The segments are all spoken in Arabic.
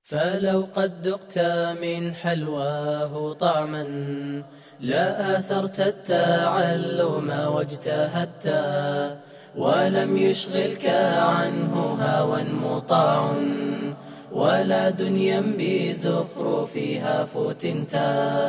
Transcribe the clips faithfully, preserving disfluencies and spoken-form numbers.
فلو قد ذقت من حلواه طعما لا آثرت التعلم واجتهدت ولم يشغلك عنه هوى مطاع ولا دنيا بزخرفها فتنتا.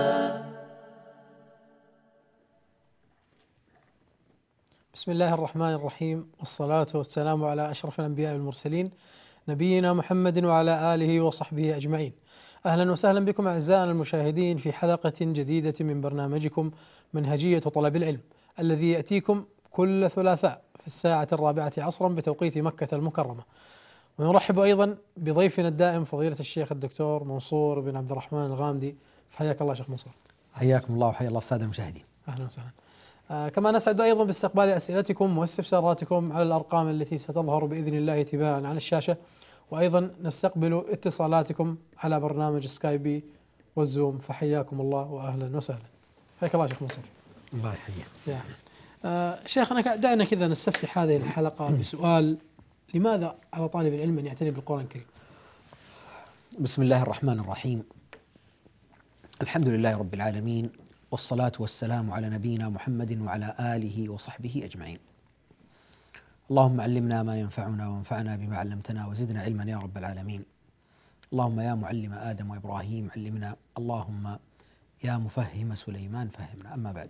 بسم الله الرحمن الرحيم، والصلاة والسلام على أشرف الأنبياء والمرسلين نبينا محمد وعلى آله وصحبه أجمعين. أهلا وسهلا بكم أعزائنا المشاهدين في حلقة جديدة من برنامجكم منهجية طلب العلم، الذي يأتيكم كل ثلاثاء في الساعة الرابعة عصرا بتوقيت مكة المكرمة. ونرحب أيضا بضيفنا الدائم فضيلة الشيخ الدكتور منصور بن عبد الرحمن الغامدي. حياك الله شيخ منصور. حياكم الله وحيا الله السادة المشاهدين. أهلا وسهلا. آه كما نسعد أيضا باستقبال أسئلتكم واستفساراتكم على الأرقام التي ستظهر بإذن الله تباعا على الشاشة، وأيضا نستقبل اتصالاتكم على برنامج سكايبي والزوم. فحياكم الله وأهلا وسهلا. حياك الله شيخ منصور. الله يحييك. آه شيخنا، دعنا كذا نستفتح هذه الحلقة بسؤال: لماذا على طالب العلم أن يعتني بالقرآن الكريم؟ بسم الله الرحمن الرحيم. الحمد لله رب العالمين، والصلاة والسلام على نبينا محمد وعلى آله وصحبه أجمعين. اللهم علمنا ما ينفعنا وانفعنا بما علمتنا وزدنا علما يا رب العالمين. اللهم يا معلم آدم وإبراهيم علمنا، اللهم يا مفهم سليمان فهمنا. أما بعد،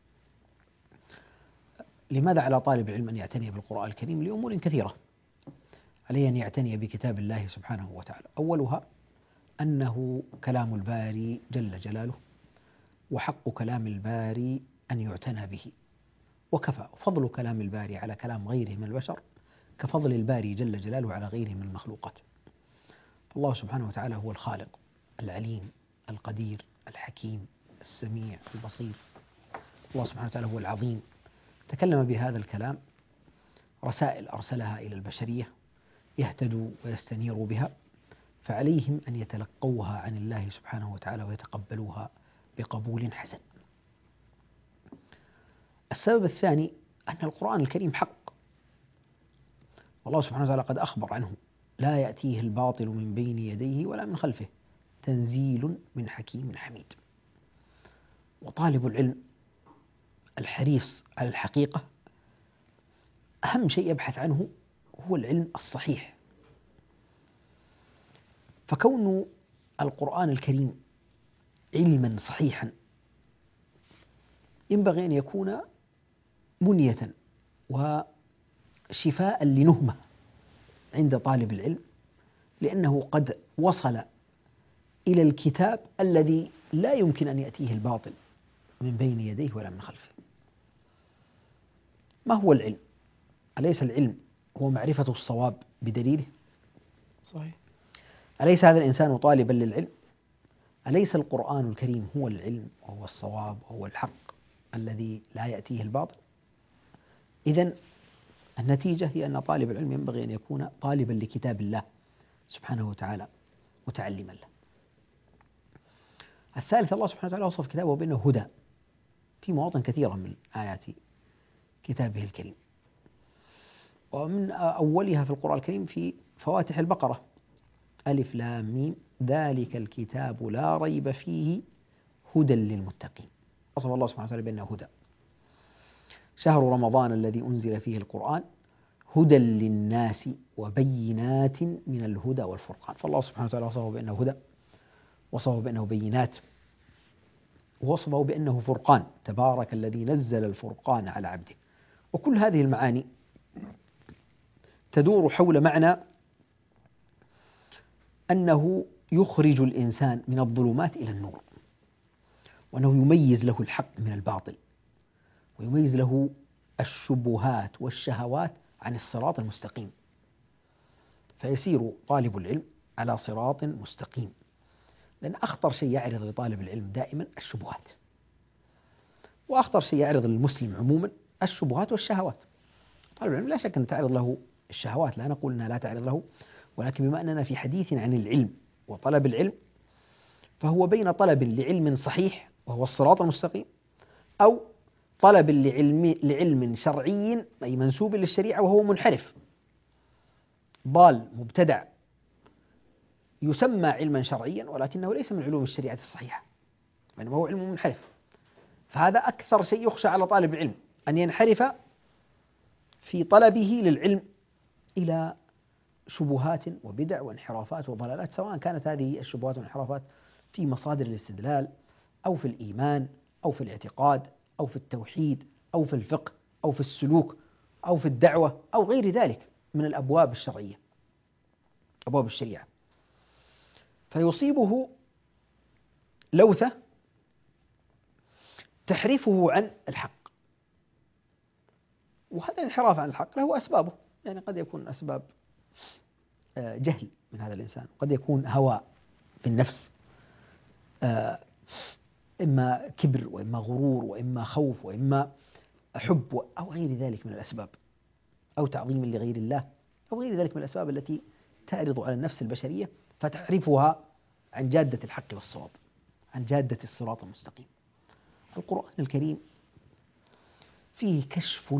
لماذا على طالب العلم أن يعتني بالقرآن الكريم؟ لأمور كثيرة. عليه أن يعتني بكتاب الله سبحانه وتعالى، أولها أنه كلام الباري جل جلاله، وحق كلام الباري أن يعتنى به، وكفى فضل كلام الباري على كلام غيره من البشر كفضل الباري جل جلاله على غيره من المخلوقات. الله سبحانه وتعالى هو الخالق العليم القدير الحكيم السميع البصير. الله سبحانه وتعالى هو العظيم، تكلم بهذا الكلام رسائل أرسلها إلى البشرية يهتدوا ويستنيروا بها، فعليهم أن يتلقوها عن الله سبحانه وتعالى ويتقبلوها بقبول حسن. السبب الثاني أن القرآن الكريم حق، والله سبحانه وتعالى قد أخبر عنه: لا يأتيه الباطل من بين يديه ولا من خلفه تنزيل من حكيم حميد. وطالب العلم الحريص على الحقيقة أهم شيء يبحث عنه هو العلم الصحيح. فكون القرآن الكريم علما صحيحا ينبغي أن يكون بنية وشفاء لنهمة عند طالب العلم، لأنه قد وصل إلى الكتاب الذي لا يمكن أن يأتيه الباطل من بين يديه ولا من خلفه. ما هو العلم؟ أليس العلم هو معرفة الصواب بدليله؟ صحيح. أليس هذا الإنسان طالبا للعلم؟ أليس القرآن الكريم هو العلم وهو الصواب وهو الحق الذي لا يأتيه الباطل؟ إذن النتيجة هي أن طالب العلم ينبغي أن يكون طالبا لكتاب الله سبحانه وتعالى متعلما له. الثالث، الله سبحانه وتعالى وصف كتابه بأنه هدى في مواطن كثيرة من آيات كتابه الكريم، ومن أولها في القرآن الكريم في فواتح البقرة: ألف لام ميم ذلك الكتاب لا ريب فيه هدى للمتقين. وصف الله سبحانه وتعالى بأنه هدى. شهر رمضان الذي أنزل فيه القرآن هدى للناس وبينات من الهدى والفرقان. فالله سبحانه وتعالى وصفه بأنه هدى، وصفه بأنه بينات، ووصفه بأنه فرقان: تبارك الذي نزل الفرقان على عبده. وكل هذه المعاني تدور حول معنى أنه يخرج الإنسان من الظلمات إلى النور، وأنه يميز له الحق من الباطل، ويميز له الشبهات والشهوات عن الصراط المستقيم، فيسير طالب العلم على صراط مستقيم. لأن أخطر شيء يعرض لطالب العلم دائما الشبهات، وأخطر شيء يعرض للمسلم عموما الشبهات والشهوات. طالب العلم لا شك أن تعرض له الشهوات، لا نقول أنها لا تعرض له، ولكن بما أننا في حديث عن العلم وطلب العلم، فهو بين طلب لعلم صحيح وهو الصراط المستقيم، أو طلب لعلم, لعلم شرعي أي منسوب للشريعة وهو منحرف ضال مبتدع يسمى علما شرعيا ولكنه ليس من علوم الشريعة الصحيحة، وإنما هو علم منحرف. فهذا أكثر شيء يخشى على طالب العلم، أن ينحرف في طلبه للعلم إلى شبهات وبدع وانحرافات وضلالات، سواء كانت هذه الشبهات والانحرافات في مصادر الاستدلال أو في الإيمان أو في الاعتقاد أو في التوحيد أو في الفقه أو في السلوك أو في الدعوة أو غير ذلك من الأبواب الشرعية، أبواب الشريعة، فيصيبه لوثة تحرفه عن الحق. وهذا الانحراف عن الحق له أسبابه، يعني قد يكون أسباب جهل من هذا الإنسان، قد يكون هوى في النفس، إما كبر وإما غرور وإما خوف وإما حب أو غير ذلك من الأسباب، أو تعظيم لغير الله أو غير ذلك من الأسباب التي تعرض على النفس البشرية فتحرفها عن جادة الحق والصواب، عن جادة الصراط المستقيم. القرآن الكريم فيه كشف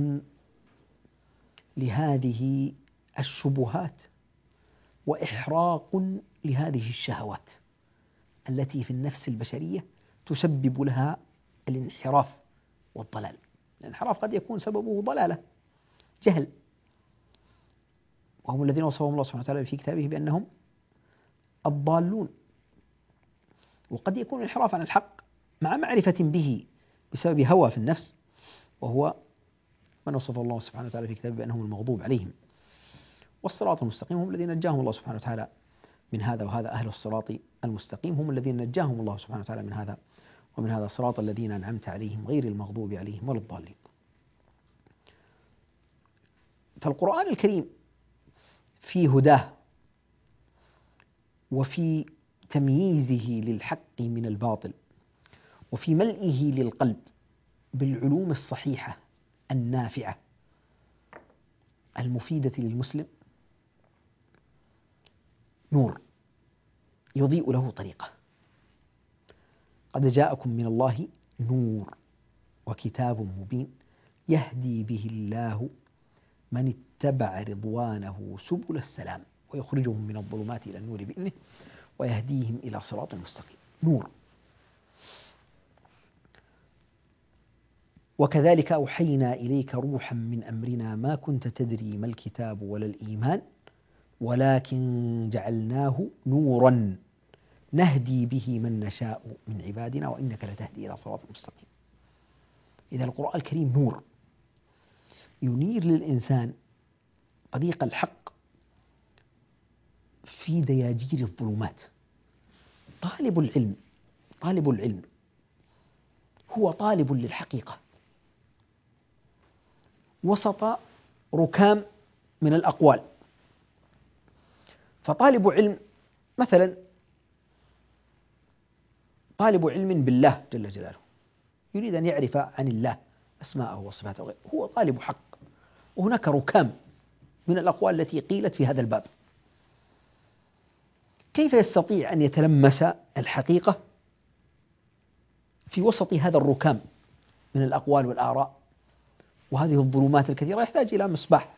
لهذه الشبهات وإحراق لهذه الشهوات التي في النفس البشرية تسبب لها الانحراف والضلال. الانحراف قد يكون سببه ضلالة، جهل، وهم الذين وصفهم الله سبحانه وتعالى في كتابه بأنهم الضالون. وقد يكون الانحراف عن الحق مع معرفة به بسبب هوى في النفس، وهو من وصف الله سبحانه وتعالى في كتابه بأنهم المغضوب عليهم. والصراط المستقيم هم الذين نجاهم الله سبحانه وتعالى من هذا، وهذا أهل الصراط المستقيم هم الذين نجاهم الله سبحانه وتعالى من هذا ومن هذا الصراط الذين أنعمت عليهم غير المغضوب عليهم ولا الضالين. فالقرآن الكريم في هداه وفي تمييزه للحق من الباطل وفي ملئه للقلب بالعلوم الصحيحة النافعة المفيدة للمسلم نور يضيء له طريقه. قد جاءكم من الله نور وكتاب مبين يهدي به الله من اتبع رضوانه سبل السلام ويخرجهم من الظلمات إلى النور بإذنه ويهديهم إلى صراط مستقيم. نور. وكذلك أوحينا إليك روحا من أمرنا ما كنت تدري ما الكتاب ولا الإيمان ولكن جعلناه نورا نهدي به من نشاء من عبادنا وإنك لتهدي إلى صراط مستقيم. إذا القرآن الكريم نور ينير للإنسان طريق الحق في دياجير الظلمات. طالب العلم طالب العلم هو طالب للحقيقة وسط ركام من الأقوال. فطالب علم مثلا طالب علم بالله جل جلاله يريد أن يعرف عن الله أسماءه وصفاته وغيره، هو طالب حق، وهناك ركام من الأقوال التي قيلت في هذا الباب. كيف يستطيع أن يتلمس الحقيقة في وسط هذا الركام من الأقوال والآراء وهذه الظلمات الكثيرة؟ يحتاج إلى مصباح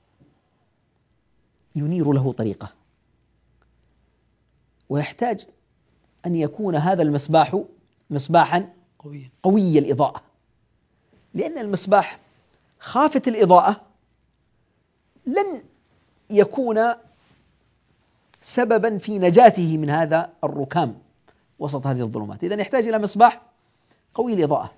ينير له طريقه، ويحتاج أن يكون هذا المصباح مصباحا قويا قوي الإضاءة، لأن المصباح خافت الإضاءة لن يكون سببا في نجاته من هذا الركام وسط هذه الظلمات. إذن يحتاج إلى مصباح قوي الإضاءة.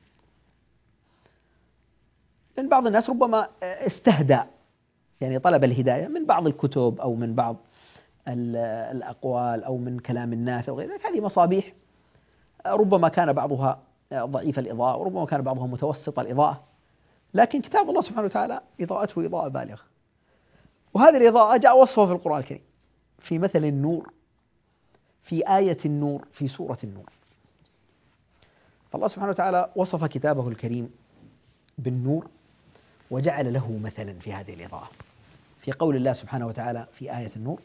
لأن بعض الناس ربما استهدى، يعني طلب الهداية من بعض الكتب أو من بعض الأقوال أو من كلام الناس أو غير ذلك. هذه مصابيح ربما كان بعضها ضعيف الإضاءة وربما كان بعضها متوسط الإضاءة، لكن كتاب الله سبحانه وتعالى إضاءته إضاءة بالغة. وهذه الإضاءة جاء وصفها في القرآن الكريم في مثل النور في آية النور في سورة النور. فالله سبحانه وتعالى وصف كتابه الكريم بالنور وجعل له مثلا في هذه الإضاءة في قول الله سبحانه وتعالى في آية النور: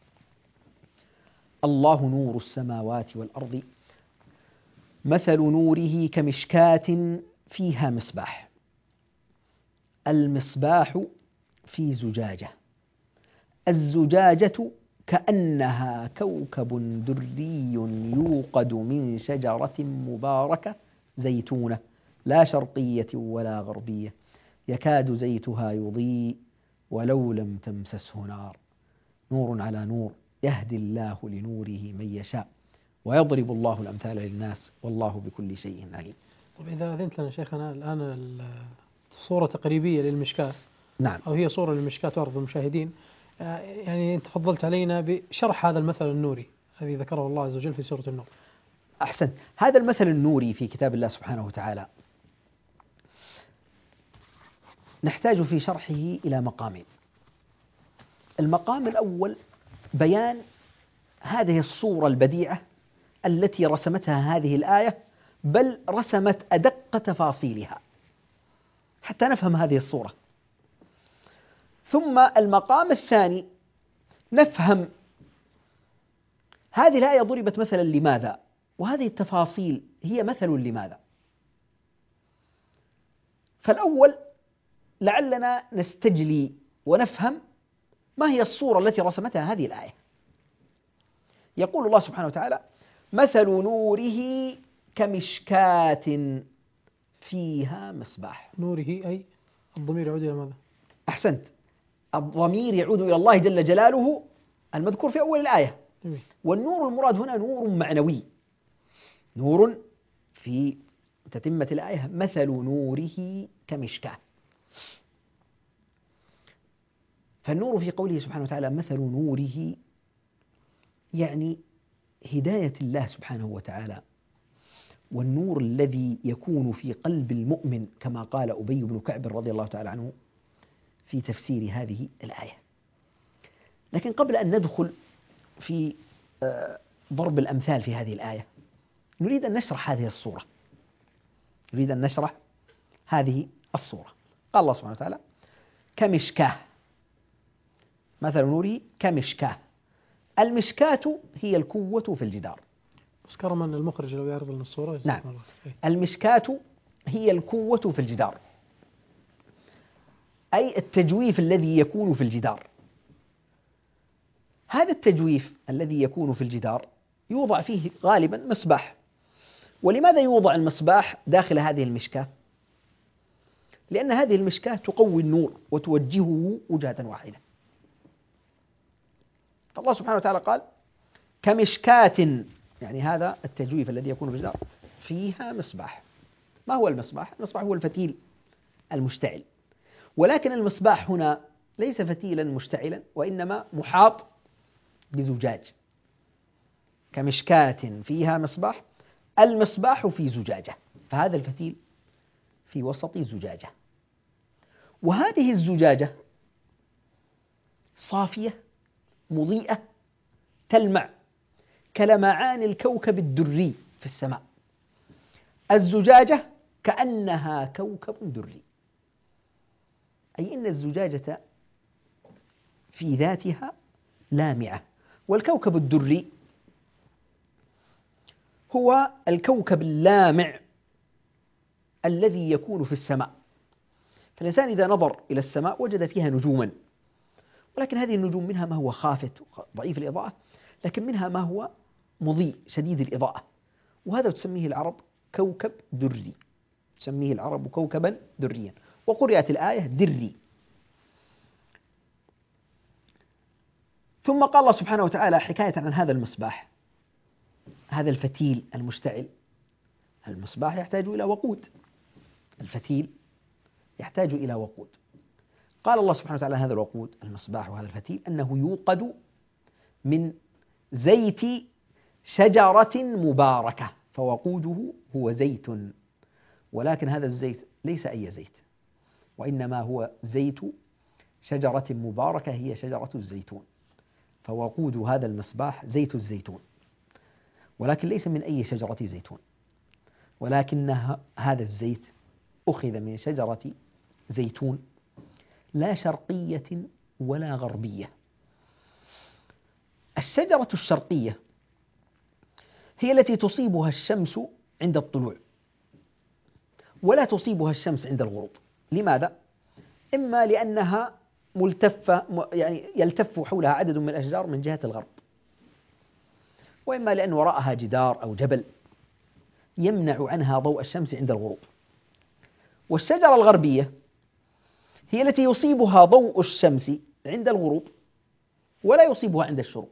الله نور السماوات والأرض مثل نوره كمشكاة فيها مصباح، المصباح في زجاجة، الزجاجة كأنها كوكب دري يوقد من شجرة مباركة زيتونة لا شرقية ولا غربية يكاد زيتها يضيء ولو لم تمسسه نار نور على نور يهدي الله لنوره من يشاء ويضرب الله الأمثال للناس والله بكل شيء عليم. طيب إذا أذنت لنا شيخنا الآن الصورة تقريبية للمشكاة، نعم، أو هي صورة للمشكاة تعرض المشاهدين، يعني أنت تفضلت علينا بشرح هذا المثل النوري الذي ذكره الله عز وجل في سورة النور. أحسنت. هذا المثل النوري في كتاب الله سبحانه وتعالى نحتاج في شرحه إلى مقامين. المقام الأول بيان هذه الصورة البديعة التي رسمتها هذه الآية، بل رسمت أدق تفاصيلها حتى نفهم هذه الصورة. ثم المقام الثاني نفهم هذه الآية ضربت مثلا لماذا، وهذه التفاصيل هي مثل لماذا. فالأول لعلنا نستجلي ونفهم ما هي الصورة التي رسمتها هذه الآية. يقول الله سبحانه وتعالى: مثل نوره كمشكاة فيها مصباح. نوره أي الضمير يعود إلى ماذا؟ أحسنت، الضمير يعود إلى الله جل جلاله المذكور في أول الآية. والنور المراد هنا نور معنوي، نور في تتمة الآية مثل نوره كمشكاة. فالنور في قوله سبحانه وتعالى مثل نوره يعني هداية الله سبحانه وتعالى، والنور الذي يكون في قلب المؤمن كما قال أبي بن كعب رضي الله تعالى عنه في تفسير هذه الآية. لكن قبل أن ندخل في ضرب الأمثال في هذه الآية نريد أن نشرح هذه الصورة نريد أن نشرح هذه الصورة. قال الله سبحانه وتعالى: كمشكاة، مثل نوره كمشكاة. المشكاة هي الكوة في الجدار. بس كرما المخرج لو يعرض لنا الصورة. نعم، المشكاة هي الكوة في الجدار، أي التجويف الذي يكون في الجدار. هذا التجويف الذي يكون في الجدار يوضع فيه غالبا مصباح. ولماذا يوضع المصباح داخل هذه المشكاة؟ لأن هذه المشكاة تقوي النور وتوجهه وجهة واحدة. فالله سبحانه وتعالى قال: كمشكاة، يعني هذا التجويف الذي يكون في الجدار فيها مصباح. ما هو المصباح؟ المصباح هو الفتيل المشتعل، ولكن المصباح هنا ليس فتيلا مشتعلا وإنما محاط بزجاج. كمشكاة فيها مصباح، المصباح في زجاجة، فهذا الفتيل في وسط زجاجة، وهذه الزجاجة صافية مضيئة تلمع كلمعان الكوكب الدري في السماء. الزجاجة كأنها كوكب دري، أي إن الزجاجة في ذاتها لامعة. والكوكب الدري هو الكوكب اللامع الذي يكون في السماء. فالإنسان إذا نظر إلى السماء وجد فيها نجوما، ولكن هذه النجوم منها ما هو خافت ضعيف الإضاءة، لكن منها ما هو مضيء شديد الإضاءة، وهذا تسميه العرب كوكب دري، تسميه العرب كوكبا دريا، وقرأت الآية دري. ثم قال الله سبحانه وتعالى حكاية عن هذا المصباح، هذا الفتيل المشتعل. المصباح يحتاج إلى وقود، الفتيل يحتاج إلى وقود. قال الله سبحانه وتعالى هذا الوقود المصباح وهذا الفتيل أنه يوقد من زيت شجرة مباركة، فوقوده هو زيت، ولكن هذا الزيت ليس أي زيت، وإنما هو زيت شجرة مباركة هي شجرة الزيتون. فوقود هذا المصباح زيت الزيتون، ولكن ليس من أي شجرة زيتون، ولكن هذا الزيت أخذ من شجرة زيتون لا شرقية ولا غربية. الشجرة الشرقية هي التي تصيبها الشمس عند الطلوع ولا تصيبها الشمس عند الغروب. لماذا؟ إما لأنها ملتفة يعني يلتف حولها عدد من الأشجار من جهة الغرب، وإما لأن وراءها جدار أو جبل يمنع عنها ضوء الشمس عند الغروب. والشجرة الغربية هي التي يصيبها ضوء الشمس عند الغروب ولا يصيبها عند الشروق.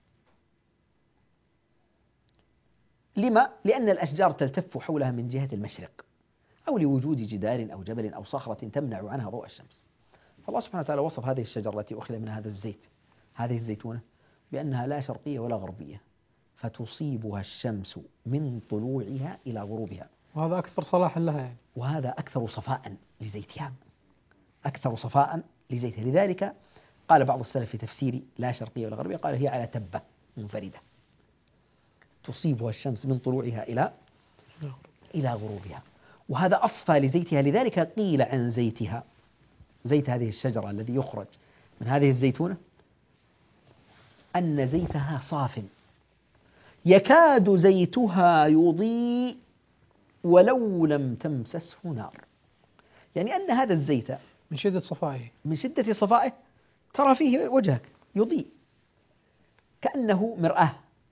لما؟ لأن الأشجار تلتف حولها من جهة المشرق، أو لوجود جدار أو جبل أو صخرة تمنع عنها ضوء الشمس. فالله سبحانه وتعالى وصف هذه الشجرة التي أخذ منها هذا الزيت، هذه الزيتونة، بأنها لا شرقية ولا غربية، فتصيبها الشمس من طلوعها إلى غروبها. وهذا أكثر صلاحا لها يعني. وهذا أكثر صفاء لزيتها، أكثر صفاء لزيتها. لذلك قال بعض السلف في تفسير لا شرقية ولا غربية، قال هي على تبة منفردة تصيبها الشمس من طلوعها إلى إلى غروبها، وهذا أصفى لزيتها. لذلك قيل عن زيتها، زيت هذه الشجرة الذي يخرج من هذه الزيتونة، أن زيتها صاف يكاد زيتها يضيء ولو لم تمسسه نار. يعني أن هذا الزيت من شدة صفائه من شدة صفائه ترى فيه وجهك يضيء كأنه مرآة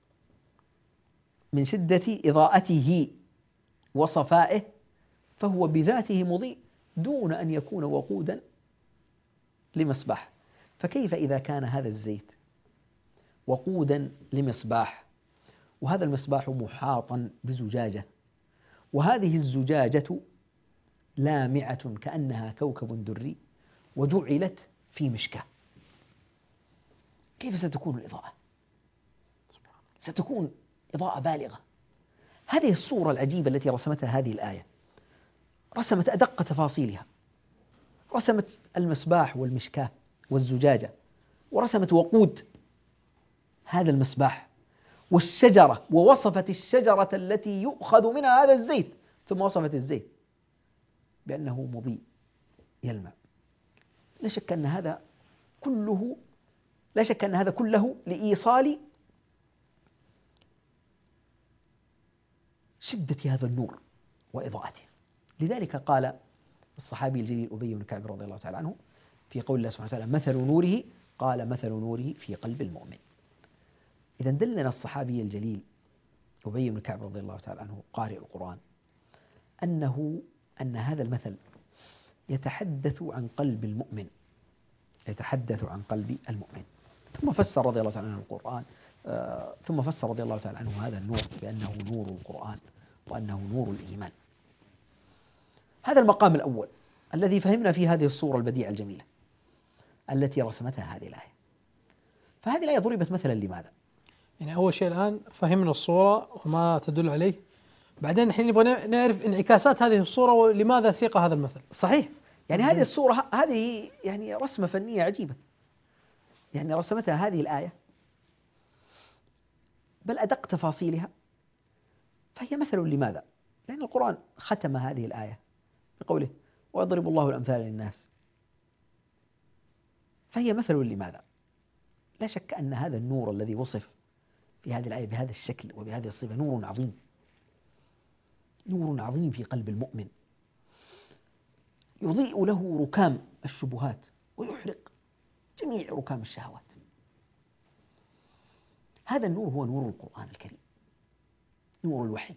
من شدة إضاءته وصفائه، فهو بذاته مضيء دون أن يكون وقودا لمصباح. فكيف إذا كان هذا الزيت وقودا لمصباح، وهذا المصباح محاطا بزجاجة، وهذه الزجاجة لامعة كأنها كوكب دري وجعلت في مشكاة، كيف ستكون الإضاءة؟ ستكون إضاءة بالغة. هذه الصورة العجيبة التي رسمتها هذه الآية، رسمت أدق تفاصيلها، رسمت المصباح والمشكاة والزجاجة، ورسمت وقود هذا المصباح والشجرة، ووصفت الشجرة التي يؤخذ منها هذا الزيت، ثم وصفت الزيت بأنه مضيء يلمع. لا شك أن هذا كله لا شك أن هذا كله لإيصال شدة هذا النور وإضاءته. لذلك قال الصحابي الجليل أبي بن كعب رضي الله تعالى عنه في قول الله سبحانه وتعالى مثل نوره، قال مثل نوره في قلب المؤمن. إذا دلنا الصحابي الجليل أبي بن كعب رضي الله تعالى عنه قارئ القرآن أنه أن هذا المثل يتحدث عن قلب المؤمن، يتحدث عن قلب المؤمن. ثم فسر رضي الله تعالى عنه القرآن آه ثم فسر رضي الله تعالى عنه هذا النور بأنه نور القرآن وأنه نور الإيمان. هذا المقام الأول الذي فهمنا فيه هذه الصورة البديعة الجميلة التي رسمتها هذه الآية. فهذه الآية ضربت مثلا لماذا؟ يعني أول شيء الآن فهمنا الصورة وما تدل عليه، بعدين الحين نبغى نعرف انعكاسات هذه الصورة ولماذا سيق هذا المثل. صحيح، يعني هذه الصورة هذه يعني رسمة فنية عجيبة، يعني رسمتها هذه الآية بل أدق تفاصيلها، فهي مثل لماذا؟ لأن القرآن ختم هذه الآية بقوله ويضرب الله الأمثال للناس، فهي مثل لماذا؟ لا شك أن هذا النور الذي وصف في هذه الآية بهذا الشكل وبهذه الصفة نور عظيم، نور عظيم في قلب المؤمن يضيء له ركام الشبهات ويحرق جميع ركام الشهوات. هذا النور هو نور القرآن الكريم، نور الوحي.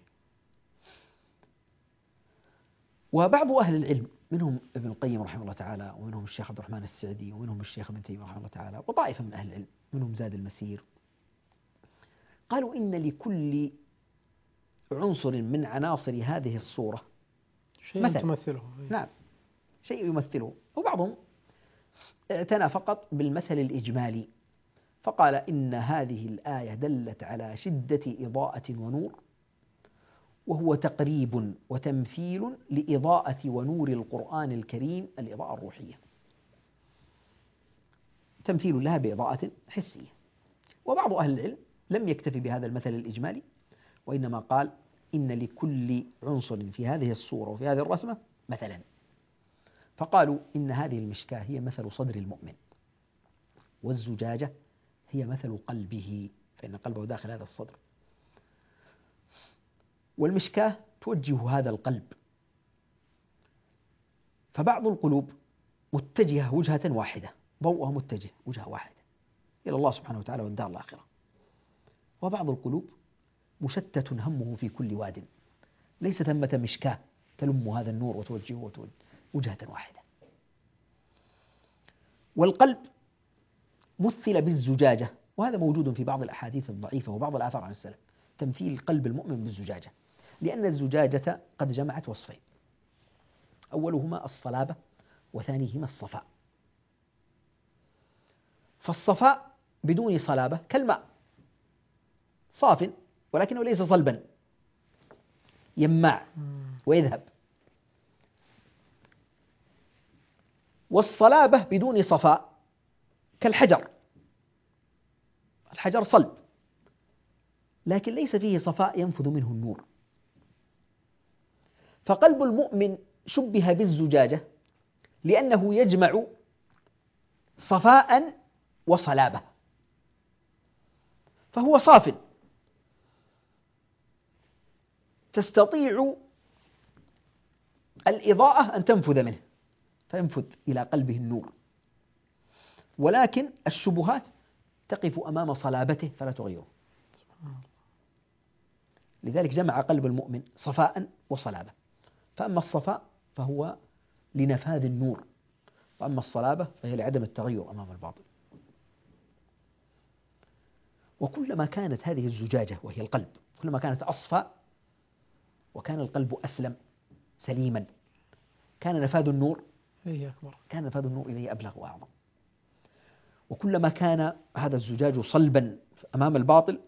وبعض أهل العلم منهم ابن القيم رحمه الله تعالى، ومنهم الشيخ عبد الرحمن السعدي، ومنهم الشيخ ابن تيمية رحمه الله تعالى، وطائفة من أهل العلم منهم زاد المسير، قالوا إن لكل عنصر من عناصر هذه الصورة شيء مثل تمثله. نعم، شيء يمثله. وبعضهم اعتنى فقط بالمثل الإجمالي فقال إن هذه الآية دلت على شدة إضاءة ونور، وهو تقريب وتمثيل لإضاءة ونور القرآن الكريم الإضاءة الروحية، تمثيل لها بإضاءة حسية. وبعض أهل العلم لم يكتفي بهذا المثل الإجمالي، وإنما قال إن لكل عنصر في هذه الصورة وفي هذه الرسمة مثلا، فقالوا إن هذه المشكاة هي مثل صدر المؤمن، والزجاجة هي مثل قلبه، فإن قلبه داخل هذا الصدر، والمشكاة توجه هذا القلب. فبعض القلوب متجهة وجهة واحدة ضوءها متجه وجهة واحدة إلى الله سبحانه وتعالى والدار الآخرة. وبعض القلوب مشتت همه في كل واد، ليس ثمة مشكاة تلم هذا النور وتوجهه وجهة واحدة. والقلب مثل بالزجاجة، وهذا موجود في بعض الأحاديث الضعيفة وبعض الآثار عن السلف، تمثيل قلب المؤمن بالزجاجة، لأن الزجاجة قد جمعت وصفين، أولهما الصلابة وثانيهما الصفاء. فالصفاء بدون صلابة كالماء صاف ولكنه ليس صلبا، يماع ويذهب. والصلابة بدون صفاء كالحجر، الحجر صلب لكن ليس فيه صفاء ينفذ منه النور. فقلب المؤمن شبه بالزجاجة لأنه يجمع صفاء وصلابة، فهو صاف تستطيع الإضاءة أن تنفذ منه فينفذ إلى قلبه النور، ولكن الشبهات تقف أمام صلابته فلا تغيره. لذلك جمع قلب المؤمن صفاء وصلابة، فأما الصفاء فهو لنفاذ النور، وأما الصلابة فهي لعدم التغير أمام الباطل. وكلما كانت هذه الزجاجة وهي القلب كلما كانت أصفى وكان القلب أسلم سليما، كان نفاذ النور كان نفاذ النور إليه أبلغ وأعظم. وكلما كان هذا الزجاج صلبا أمام الباطل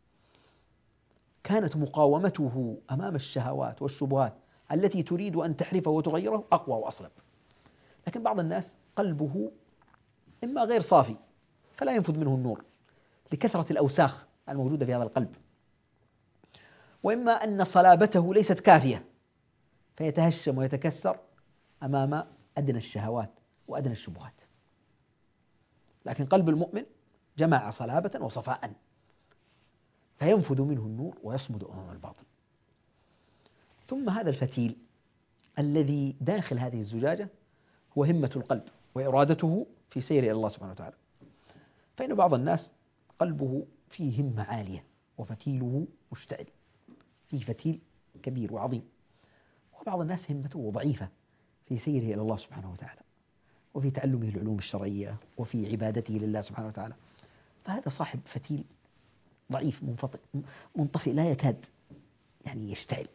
كانت مقاومته أمام الشهوات والشبهات التي تريد أن تحرفه وتغيره أقوى وأصلب. لكن بعض الناس قلبه إما غير صافي فلا ينفذ منه النور لكثرة الأوساخ الموجودة في هذا القلب، وإما أن صلابته ليست كافية فيتهشم ويتكسر أمام أدنى الشهوات وأدنى الشبهات. لكن قلب المؤمن جمع صلابة وصفاء فينفذ منه النور ويصمد أمام الباطل. ثم هذا الفتيل الذي داخل هذه الزجاجة هو همة القلب وإرادته في سير إلى الله سبحانه وتعالى. فإن بعض الناس قلبه فيه همة عالية وفتيله مشتعل، فيه فتيل كبير وعظيم، وبعض الناس همته ضعيفة في سيره إلى الله سبحانه وتعالى وفي تعلمه العلوم الشرعية وفي عبادته لله سبحانه وتعالى، فهذا صاحب فتيل ضعيف منفطئ منطفئ لا يكاد يعني يشتعل.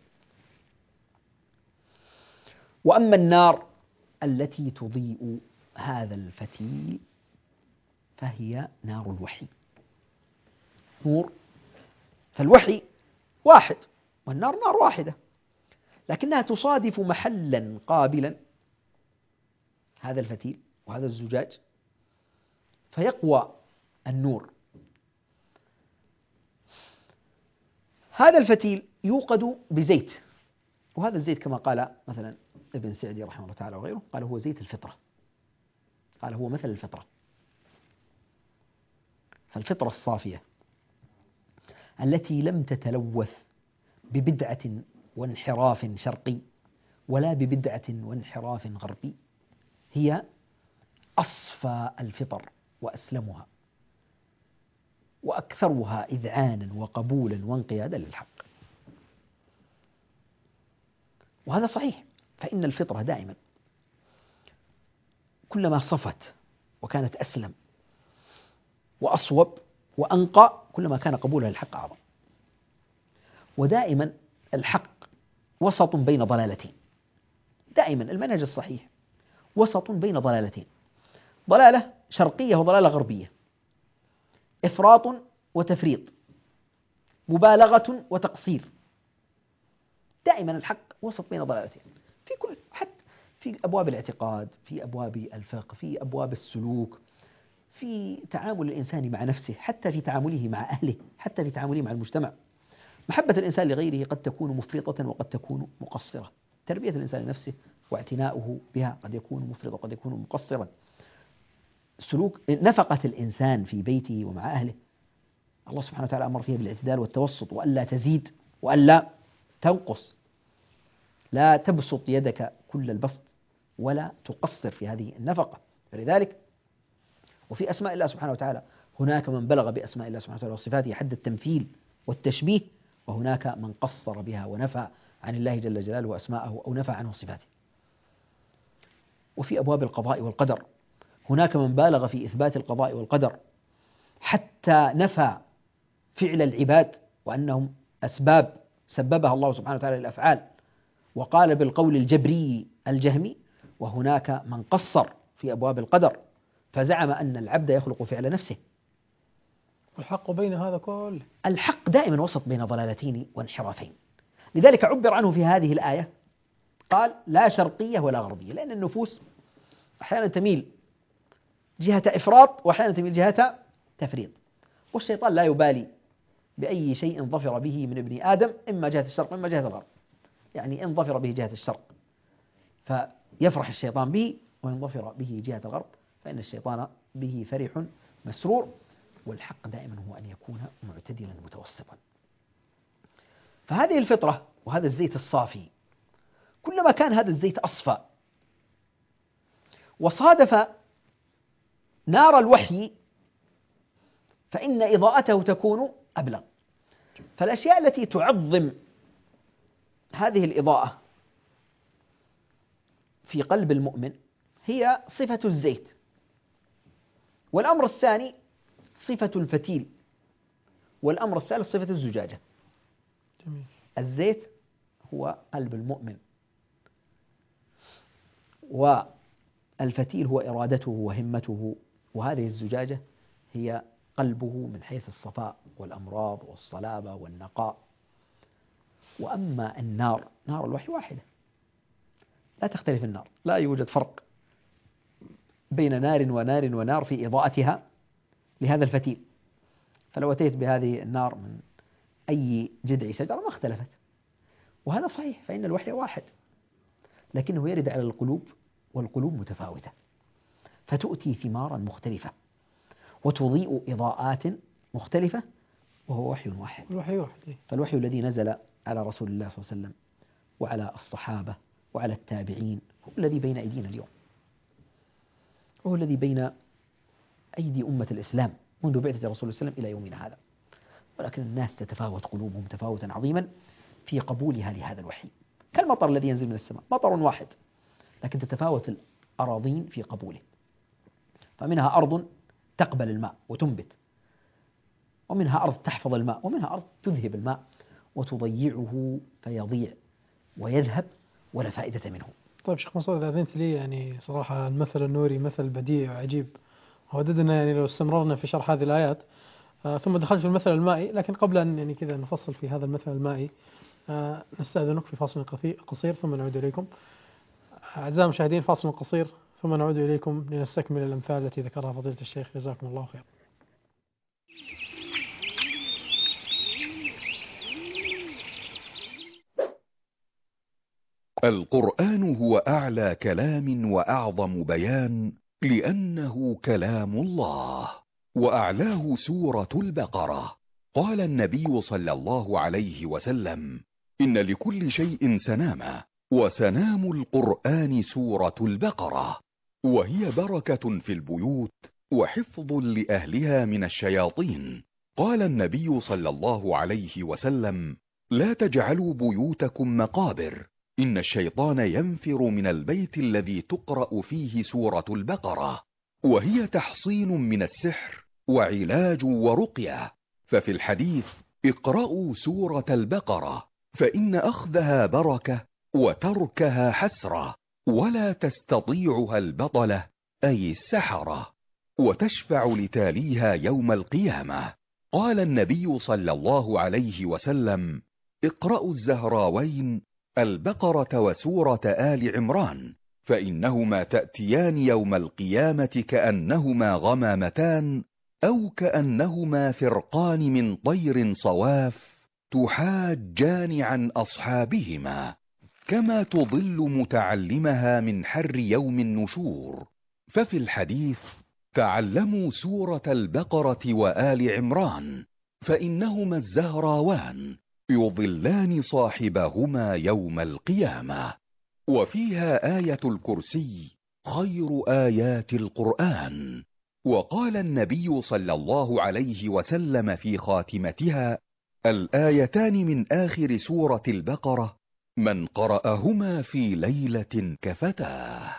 وأما النار التي تضيء هذا الفتيل فهي نار الوحي. نور، فالوحي واحد والنار نار واحدة، لكنها تصادف محلا قابلا هذا الفتيل وهذا الزجاج فيقوى النور. هذا الفتيل يوقد بزيت، وهذا الزيت كما قال مثلا ابن سعدي رحمه الله تعالى وغيره قال هو زيت الفطرة، قال هو مثل الفطرة. فالفطرة الصافية التي لم تتلوث ببدعة وانحراف شرقي ولا ببدعة وانحراف غربي هي أصفى الفطر وأسلمها وأكثرها إذعانا وقبولا وانقيادا للحق. وهذا صحيح، فإن الفطرة دائما كلما صفت وكانت أسلم وأصوب وأنقى كلما كان قبولها للحق أعظم. ودائما الحق وسط بين ضلالتين، دائما المنهج الصحيح وسط بين ضلالتين، ضلالة شرقية وضلالة غربية، إفراط وتفريط، مبالغة وتقصير. دائما الحق وسط بين ضلالتين في كل، حتى في أبواب الاعتقاد، في أبواب الفقه، في أبواب السلوك، في تعامل الإنسان مع نفسه، حتى في تعامله مع أهله، حتى في تعامله مع المجتمع. محبة الإنسان لغيره قد تكون مفرطة وقد تكون مقصرة، تربية الإنسان لنفسه واعتناؤه بها قد يكون مفرط وقد يكون مقصرا. سلوك نفقة الإنسان في بيته ومع أهله الله سبحانه وتعالى أمر فيها بالاعتدال والتوسط، وألا تزيد وألا تنقص، لا تبسط يدك كل البسط ولا تقصر في هذه النفقة. فلذلك وفي أسماء الله سبحانه وتعالى هناك من بلغ بأسماء الله سبحانه وتعالى وصفاته حد التمثيل والتشبيه، وهناك من قصر بها ونفى عن الله جل جلاله وأسماءه أو نفى عنه صفاته. وفي أبواب القضاء والقدر هناك من بالغ في إثبات القضاء والقدر حتى نفى فعل العباد وأنهم أسباب سببها الله سبحانه وتعالى للأفعال، وقال بالقول الجبري الجهمي. وهناك من قصر في أبواب القدر فزعم أن العبد يخلق فعل نفسه. والحق بين هذا كله، الحق دائما وسط بين ضلالتين وانحرافين، لذلك عبر عنه في هذه الآية قال لا شرقية ولا غربية، لأن النفوس أحيانا تميل جهة إفراط وأحيانا تميل جهة تفريط، والشيطان لا يبالي بأي شيء ظفر به من ابن آدم، إما جهة الشرق وإما جهة الغرب. يعني إن ظفر به جهة الشرق فيفرح الشيطان به، وإن ظفر به جهة الغرب فإن الشيطان به فرح مسرور. والحق دائما هو أن يكون معتدلا متوسطا. فهذه الفطرة وهذا الزيت الصافي، كلما كان هذا الزيت أصفى وصادف نار الوحي فإن إضاءته تكون أبلغ. فالأشياء التي تعظم هذه الإضاءة في قلب المؤمن هي صفة الزيت. والأمر الثاني صفة الفتيل، والأمر الثالث صفة الزجاجة. جميل. الزيت هو قلب المؤمن، والفتيل هو إرادته وهمته، وهذه الزجاجة هي قلبه من حيث الصفاء والأمراض والصلابة والنقاء. وأما النار، نار الوحي واحدة لا تختلف النار، لا يوجد فرق بين نار ونار ونار في إضاءتها لهذا الفتيل. فلو أتيت بهذه النار من أي جذع شجرة ما اختلفت، وهذا صحيح، فإن الوحي واحد، لكنه يرد على القلوب والقلوب متفاوتة، فتؤتي ثمارا مختلفة وتضيء إضاءات مختلفة، وهو وحي واحد. الوحي واحد. فالوحي الذي نزل على رسول الله صلى الله عليه وسلم وعلى الصحابة وعلى التابعين هو الذي بين أيدينا اليوم، هو الذي بين أيدي أمة الإسلام منذ بعثة رسول الله صلى الله عليه وسلم إلى يومنا هذا. ولكن الناس تتفاوت قلوبهم تفاوتا عظيما في قبولها لهذا الوحي، كالمطر الذي ينزل من السماء، مطر واحد لكن تتفاوت الأراضين في قبوله. فمنها أرض تقبل الماء وتنبت، ومنها أرض تحفظ الماء، ومنها أرض تذهب الماء وتضيعه فيضيع ويذهب ولا فائدة منه. طيب شيخ منصور، إذا أذنت لي، يعني صراحة المثل النوري مثل بديع وعجيب، ووددنا يعني لو استمررنا في شرح هذه الآيات آه ثم دخلت في المثل المائي. لكن قبل أن يعني كذا نفصل في هذا المثل المائي آه نستأذنك في فاصل قصير ثم نعود إليكم. أعزائي المشاهدين، فاصل قصير ثم نعود إليكم لنستكمل الأمثال التي ذكرها فضيلة الشيخ، جزاكم الله خير. القرآن هو أعلى كلام وأعظم بيان، لأنه كلام الله، وأعلاه سورة البقرة. قال النبي صلى الله عليه وسلم: إن لكل شيء سناما، وسنام القرآن سورة البقرة، وهي بركة في البيوت وحفظ لأهلها من الشياطين. قال النبي صلى الله عليه وسلم: لا تجعلوا بيوتكم مقابر، إن الشيطان ينفر من البيت الذي تقرأ فيه سورة البقرة، وهي تحصين من السحر وعلاج ورقية. ففي الحديث: اقرأوا سورة البقرة، فإن أخذها بركة وتركها حسرة، ولا تستطيعها البطلة أي السحرة، وتشفع لتاليها يوم القيامة. قال النبي صلى الله عليه وسلم: اقرأوا الزهراوين، البقرة وسورة آل عمران، فإنهما تأتيان يوم القيامة كأنهما غمامتان، أو كأنهما فرقان من طير صواف تحاجان عن أصحابهما، كما تضل متعلمها من حر يوم النشور. ففي الحديث: تعلموا سورة البقرة وآل عمران، فإنهما الزهراوان يضلان صاحبهما يوم القيامة. وفيها آية الكرسي خير آيات القرآن، وقال النبي صلى الله عليه وسلم في خاتمتها: الآيتان من آخر سورة البقرة من قرأهما في ليلة كفتاه.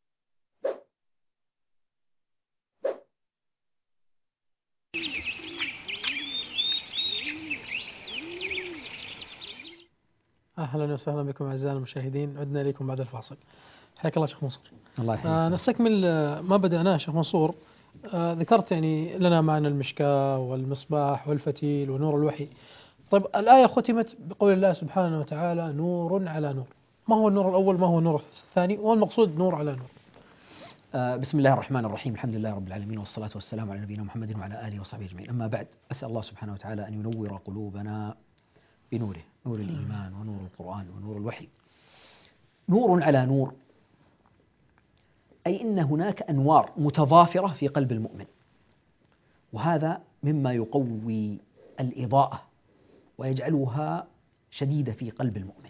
أهلا وسهلا بكم أعزائنا المشاهدين، عدنا إليكم بعد الفاصل. حياك الله شيخ منصور. الله يحييك. آه نستكمل ما بدأناه شيخ منصور. آه ذكرت يعني لنا معنى المشكاة والمصباح والفتيل ونور الوحي. طيب الآية ختمت بقول الله سبحانه وتعالى: نور على نور. ما هو النور الأول؟ ما هو النور الثاني؟ والمقصود نور على نور. آه بسم الله الرحمن الرحيم، الحمد لله رب العالمين، والصلاة والسلام على نبينا محمد وعلى آله وصحبه أجمعين. أما بعد، أسأل الله سبحانه وتعالى أن ينور قلوبنا بنوره، نور الإيمان ونور القرآن ونور الوحي. نور على نور، أي إن هناك أنوار متضافرة في قلب المؤمن، وهذا مما يقوي الإضاءة ويجعلها شديدة في قلب المؤمن.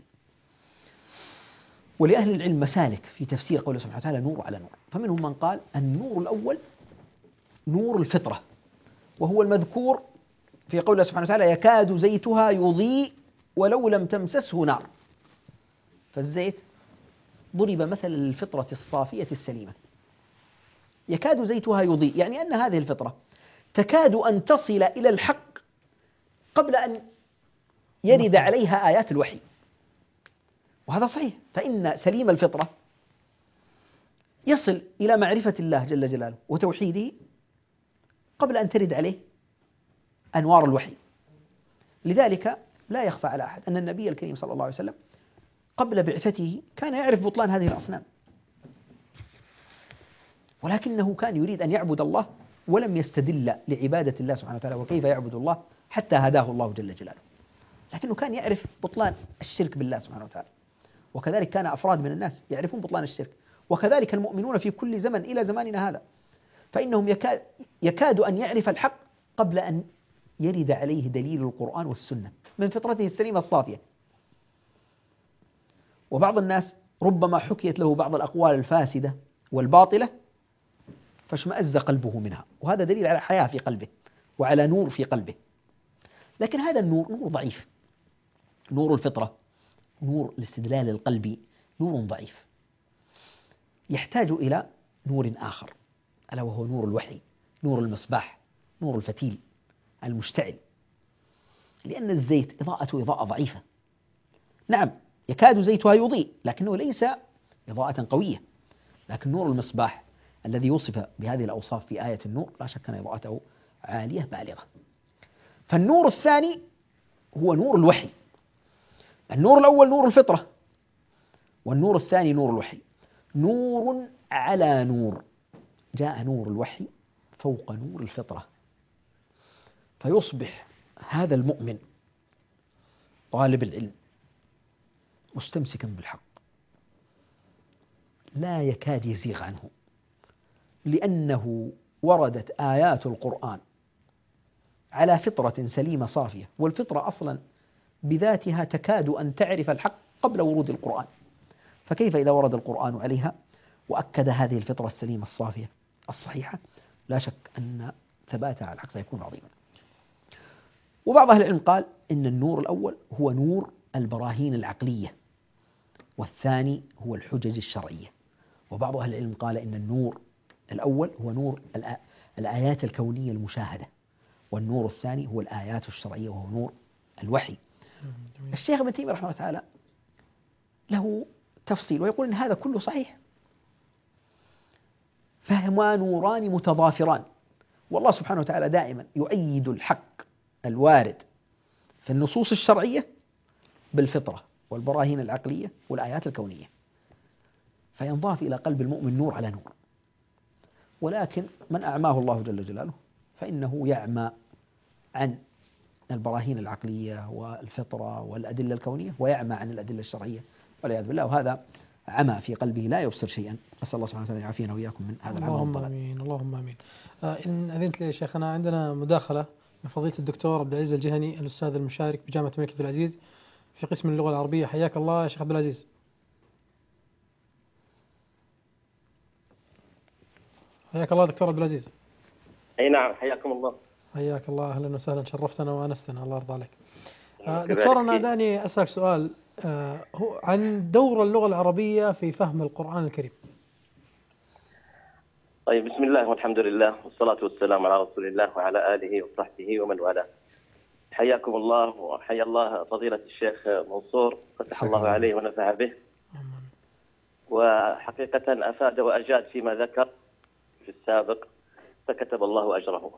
ولأهل العلم مسالك في تفسير قوله سبحانه وتعالى نور على نور، فمنهم من قال النور الأول نور الفطرة، وهو المذكور في قوله سبحانه وتعالى: يكاد زيتها يضيء ولو لم تمسسه نار. فالزيت ضرب مثل للفطرة الصافية السليمة، يكاد زيتها يضيء، يعني أن هذه الفطرة تكاد أن تصل إلى الحق قبل أن يرد عليها آيات الوحي، وهذا صحيح، فإن سليم الفطرة يصل إلى معرفة الله جل جلاله وتوحيده قبل أن ترد عليه أنوار الوحي. لذلك لا يخفى على أحد أن النبي الكريم صلى الله عليه وسلم قبل بعثته كان يعرف بطلان هذه الأصنام، ولكنه كان يريد أن يعبد الله ولم يستدل لعبادة الله سبحانه وتعالى وكيف يعبد الله حتى هداه الله جل جلاله، لكنه كان يعرف بطلان الشرك بالله سبحانه وتعالى. وكذلك كان أفراد من الناس يعرفون بطلان الشرك، وكذلك المؤمنون في كل زمن إلى زماننا هذا، فإنهم يكاد, يكاد أن يعرف الحق قبل أن يرد عليه دليل القرآن والسنة من فطرته السليمة الصافية. وبعض الناس ربما حكيت له بعض الأقوال الفاسدة والباطلة فاشمأز قلبه منها، وهذا دليل على حياة في قلبه وعلى نور في قلبه. لكن هذا النور نور ضعيف، نور الفطرة، نور الاستدلال القلبي، نور ضعيف، يحتاج إلى نور آخر، ألا وهو نور الوحي، نور المصباح، نور الفتيل المشتعل. لأن الزيت إضاءته إضاءة ضعيفة، نعم يكاد زيتها يضيء لكنه ليس إضاءة قوية، لكن نور المصباح الذي وصف بهذه الأوصاف في آية النور لا شك أن إضاءته عالية بالغة. فالنور الثاني هو نور الوحي. النور الأول نور الفطرة، والنور الثاني نور الوحي. نور على نور، جاء نور الوحي فوق نور الفطرة، فيصبح هذا المؤمن طالب العلم مستمسكا بالحق لا يكاد يزيغ عنه، لأنه وردت آيات القرآن على فطرة سليمة صافية، والفطرة أصلا بذاتها تكاد أن تعرف الحق قبل ورود القرآن، فكيف إذا ورد القرآن عليها وأكد هذه الفطرة السليمة الصافية الصحيحة؟ لا شك أن ثباتها على الحق سيكون عظيما. وبعض أهل العلم قال إن النور الأول هو نور البراهين العقلية، والثاني هو الحجج الشرعية. وبعض أهل العلم قال إن النور الأول هو نور الآيات الكونية المشاهدة، والنور الثاني هو الآيات الشرعية وهو نور الوحي. الشيخ ابن تيمية رحمه الله تعالى له تفصيل ويقول إن هذا كله صحيح، فهما نوران متضافران، والله سبحانه وتعالى دائما يؤيد الحق الوارد في النصوص الشرعية بالفطرة والبراهين العقلية والآيات الكونية، فينضاف إلى قلب المؤمن نور على نور. ولكن من أعماه الله جل جلاله فإنه يعمى عن البراهين العقلية والفطرة والأدلة الكونية، ويعمى عن الأدلة الشرعية والعياذ بالله، وهذا عمى في قلبه لا يبصر شيئا. أسأل الله سبحانه وتعالى أن يعافينا وإياكم من هذا العمى. اللهم آمين، اللهم آمين. آه إن أذنت لي يا شيخنا، عندنا مداخلة من فضيلة الدكتور عبد العزيز الجهني، الأستاذ المشارك بجامعة الملك عبد العزيز في قسم اللغة العربية. حياك الله يا شيخ عبد العزيز. حياك الله دكتور عبد العزيز. أي نعم، حياكم الله. حياك الله، أهلا وسهلا، شرفتنا وأنستنا، الله يرضى عليك. آه كذلك. دكتور، أنا دعني أسألك سؤال آه هو عن دور اللغة العربية في فهم القرآن الكريم. طيب، بسم الله والحمد لله والصلاة والسلام على رسول الله وعلى آله وصحبه ومن والاه. حياكم الله وحيا الله فضيلة الشيخ منصور، فتح الله عليه ونفع به، وحقيقة أفاد وأجاد فيما ذكر في السابق، فكتب الله أجره.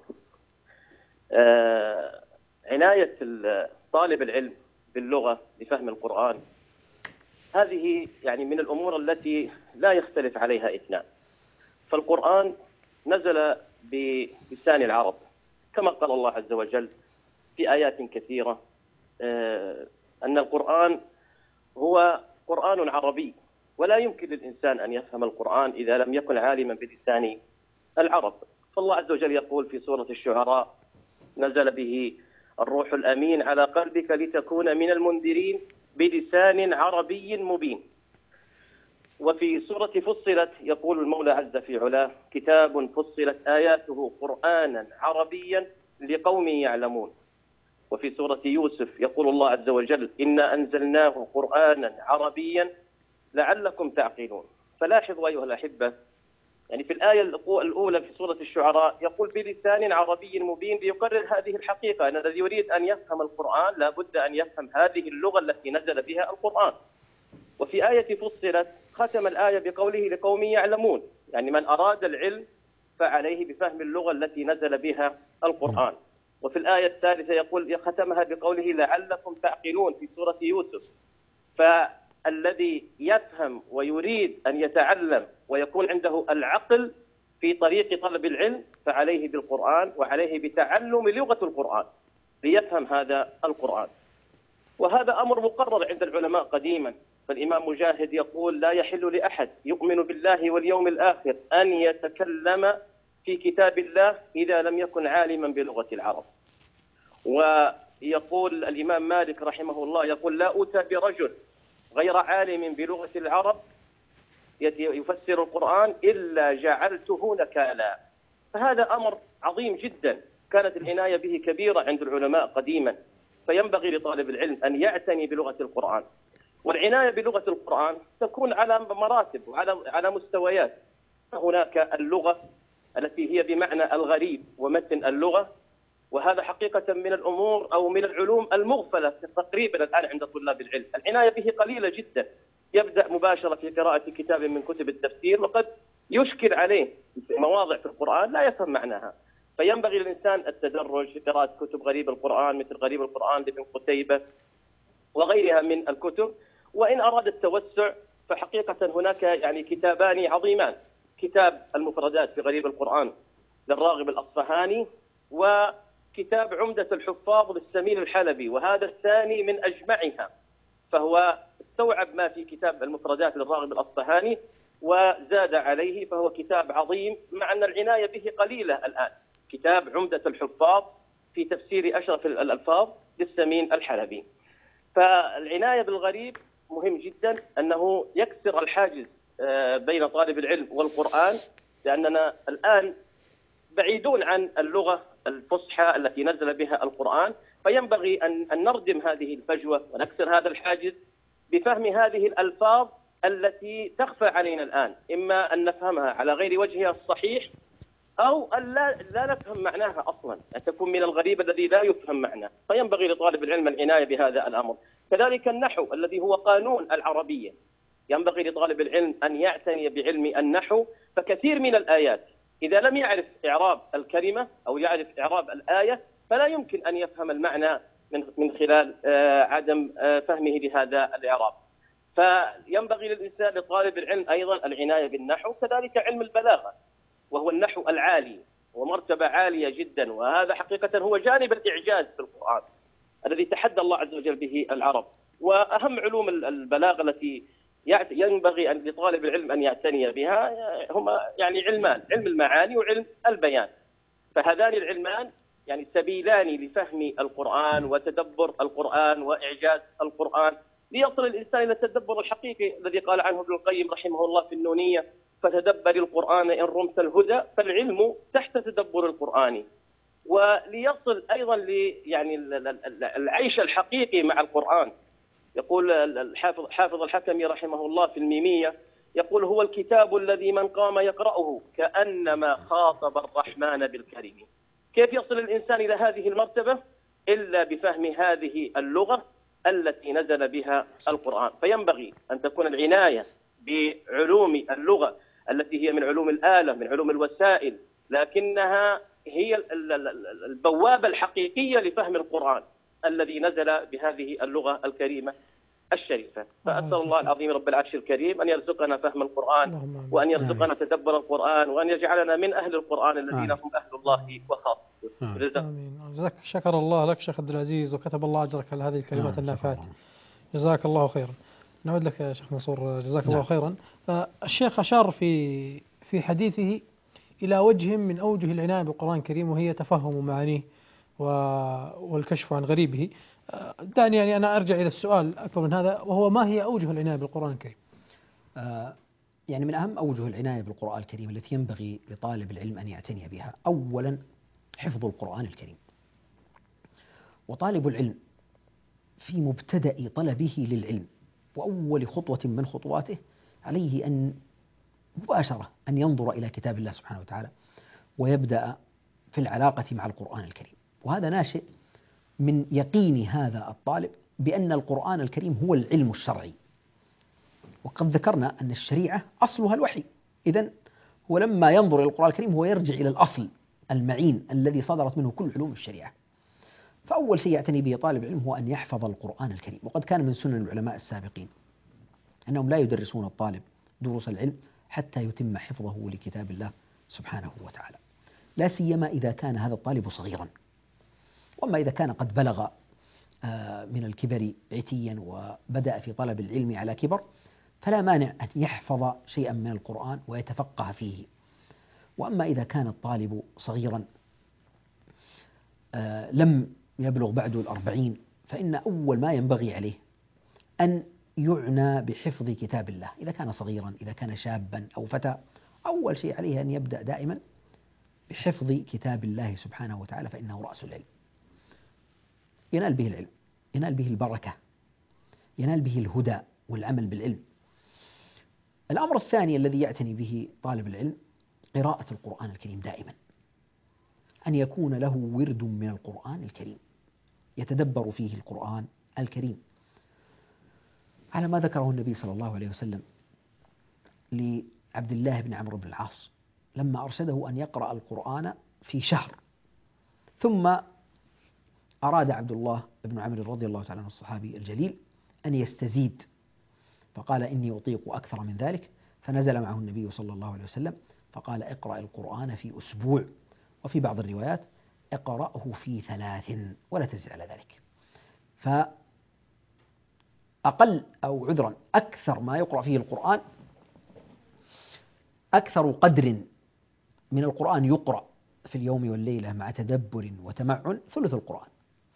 آه عناية طالب العلم باللغة لفهم القرآن هذه يعني من الأمور التي لا يختلف عليها اثنان. فالقرآن نزل بلسان العرب كما قال الله عز وجل في آيات كثيرة أن القرآن هو قرآن عربي، ولا يمكن للإنسان أن يفهم القرآن إذا لم يكن عالما بلسان العرب. فالله عز وجل يقول في سورة الشعراء: نزل به الروح الأمين على قلبك لتكون من المنذرين بلسان عربي مبين. وفي سورة فصلت يقول المولى عز في علاه: كتاب فصلت آياته قرآنا عربيا لقوم يعلمون. وفي سورة يوسف يقول الله عز وجل: إنا أنزلناه قرآنا عربيا لعلكم تعقلون. فلاحظوا أيها الأحبة، يعني في الآية الأولى في سورة الشعراء يقول بلسان عربي مبين، ليقرر هذه الحقيقة أن الذي يريد أن يفهم القرآن لا بد أن يفهم هذه اللغة التي نزل بها القرآن. وفي آية فصلت ختم الآية بقوله: لقوم يعلمون، يعني من أراد العلم فعليه بفهم اللغة التي نزل بها القرآن. وفي الآية الثالثة يقول ختمها بقوله: لعلكم تعقلون في سورة يوسف. فالذي يفهم ويريد أن يتعلم ويكون عنده العقل في طريق طلب العلم فعليه بالقرآن، وعليه بتعلم لغة القرآن ليفهم هذا القرآن. وهذا أمر مقرر عند العلماء قديما. فالإمام مجاهد يقول: لا يحل لأحد يؤمن بالله واليوم الآخر أن يتكلم في كتاب الله إذا لم يكن عالما بلغة العرب. ويقول الإمام مالك رحمه الله يقول: لا أوتى برجل غير عالم بلغة العرب يفسر القرآن إلا جعلته نكالا. فهذا أمر عظيم جدا، كانت العناية به كبيرة عند العلماء قديما. فينبغي لطالب العلم أن يعتني بلغة القرآن. والعناية بلغة القرآن تكون على مراتب وعلى على مستويات. هناك اللغة التي هي بمعنى الغريب ومتن اللغة، وهذا حقيقة من الأمور أو من العلوم المغفلة تقريبا الآن عند طلاب العلم. العناية به قليلة جدا، يبدأ مباشرة في قراءة كتاب من كتب التفسير وقد يشكل عليه مواضع في القرآن لا يفهم معناها. فينبغي للإنسان التدرج في قراءة كتب غريب القرآن مثل غريب القرآن لابن قتيبة وغيرها من الكتب. وإن أراد التوسع فحقيقة هناك يعني كتابان عظيمان: كتاب المفردات في غريب القرآن للراغب الأصفهاني، وكتاب عمدة الحفاظ للسمين الحلبي، وهذا الثاني من أجمعها. فهو استوعب ما في كتاب المفردات للراغب الأصفهاني وزاد عليه، فهو كتاب عظيم مع أن العناية به قليلة الآن. كتاب عمدة الحفاظ في تفسير أشرف الألفاظ للسمين الحلبي. فالعناية بالغريب مهم جدا، أنه يكسر الحاجز بين طالب العلم والقرآن، لأننا الآن بعيدون عن اللغة الفصحى التي نزل بها القرآن. فينبغي أن نردم هذه الفجوة ونكسر هذا الحاجز بفهم هذه الألفاظ التي تخفى علينا الآن، إما أن نفهمها على غير وجهها الصحيح أو أن لا, لا نفهم معناها أصلا، أن تكون من الغريب الذي لا يفهم معناه. فينبغي لطالب العلم العناية بهذا الأمر. كذلك النحو الذي هو قانون العربية، ينبغي لطالب العلم أن يعتني بعلم النحو. فكثير من الآيات إذا لم يعرف إعراب الكلمة أو يعرف إعراب الآية فلا يمكن أن يفهم المعنى من من خلال عدم فهمه لهذا الإعراب. فينبغي للإنسان لطالب العلم أيضا العناية بالنحو. كذلك علم البلاغة، وهو النحو العالي ومرتبة عالية جدا، وهذا حقيقة هو جانب الإعجاز في القرآن الذي تحدى الله عز وجل به العرب. وأهم علوم البلاغة التي ينبغي أن لطالب العلم أن يعتني بها هما يعني علمان: علم المعاني وعلم البيان. فهذان العلمان يعني سبيلان لفهم القرآن وتدبر القرآن وإعجاز القرآن، ليصل الإنسان إلى التدبر الحقيقي الذي قال عنه ابن القيم رحمه الله في النونية: فتدبر القرآن إن رمت الهدى، فالعلم تحت تدبر القرآن. وليصل أيضا ل يعني العيش الحقيقي مع القرآن. يقول الحافظ حافظ الحكمي رحمه الله في الميمية، يقول: هو الكتاب الذي من قام يقرأه كأنما خاطب الرحمن بالكريم. كيف يصل الإنسان إلى هذه المرتبة؟ إلا بفهم هذه اللغة التي نزل بها القرآن. فينبغي أن تكون العناية بعلوم اللغة التي هي من علوم الآلة، من علوم الوسائل، لكنها هي البوابة الحقيقية لفهم القرآن الذي نزل بهذه اللغة الكريمة الشريفة. فأسأل الله العظيم رب العرش الكريم أن يرزقنا فهم القرآن، وأن يرزقنا تدبر القرآن، وأن يجعلنا من أهل القرآن الذين هم أهل الله وخاصته. آمين. جزاك شكر الله لك شيخ عبد العزيز، وكتب الله أجرك على هذه الكلمات النافعات. جزاك الله خيرا. نعود لك يا شيخ منصور، جزاك الله خيرا. الشيخ أشار في في حديثه إلى وجه من أوجه العناية بالقرآن الكريم، وهي تفهم معانيه والكشف عن غريبه. دعني يعني أنا أرجع إلى السؤال أكثر من هذا، وهو: ما هي أوجه العناية بالقرآن الكريم؟ آه يعني من أهم أوجه العناية بالقرآن الكريم التي ينبغي لطالب العلم أن يعتني بها، أولا حفظ القرآن الكريم. وطالب العلم في مبتدأ طلبه للعلم وأول خطوة من خطواته عليه أن مباشرة أن ينظر إلى كتاب الله سبحانه وتعالى، ويبدأ في العلاقة مع القرآن الكريم. وهذا ناشئ من يقين هذا الطالب بأن القرآن الكريم هو العلم الشرعي. وقد ذكرنا أن الشريعة أصلها الوحي، إذن هو لما ينظر إلى القرآن الكريم هو يرجع إلى الأصل المعين الذي صدرت منه كل علوم الشريعة. فأول شيء يعتني به طالب العلم هو أن يحفظ القرآن الكريم. وقد كان من سنن العلماء السابقين أنهم لا يدرسون الطالب دروس العلم حتى يتم حفظه لكتاب الله سبحانه وتعالى، لا سيما إذا كان هذا الطالب صغيرا. وأما إذا كان قد بلغ من الكبر عتيا وبدأ في طلب العلم على كبر، فلا مانع أن يحفظ شيئا من القرآن ويتفقه فيه. وأما إذا كان الطالب صغيرا لم يبلغ بعد الأربعين، فإن أول ما ينبغي عليه أن يعنى بحفظ كتاب الله. إذا كان صغيرا، إذا كان شابا أو فتى، أول شيء عليه أن يبدأ دائما بحفظ كتاب الله سبحانه وتعالى، فإنه رأس العلم. ينال به العلم، ينال به البركة، ينال به الهدى والعمل بالعلم. الأمر الثاني الذي يعتني به طالب العلم قراءة القرآن الكريم دائما، أن يكون له ورد من القرآن الكريم يتدبر فيه القرآن الكريم، على ما ذكره النبي صلى الله عليه وسلم لعبد الله بن عمرو بن العاص لما أرشده أن يقرأ القرآن في شهر، ثم أراد عبد الله بن عمرو رضي الله تعالى عنه الصحابي الجليل أن يستزيد، فقال: إني أطيق أكثر من ذلك. فنزل معه النبي صلى الله عليه وسلم فقال: اقرأ القرآن في أسبوع، وفي بعض الروايات: اقرأه في ثلاث ولا تزد على ذلك. فأقل أو عذرا أكثر ما يقرأ فيه القرآن، أكثر قدر من القرآن يقرأ في اليوم والليلة مع تدبر وتمعن ثلث القرآن.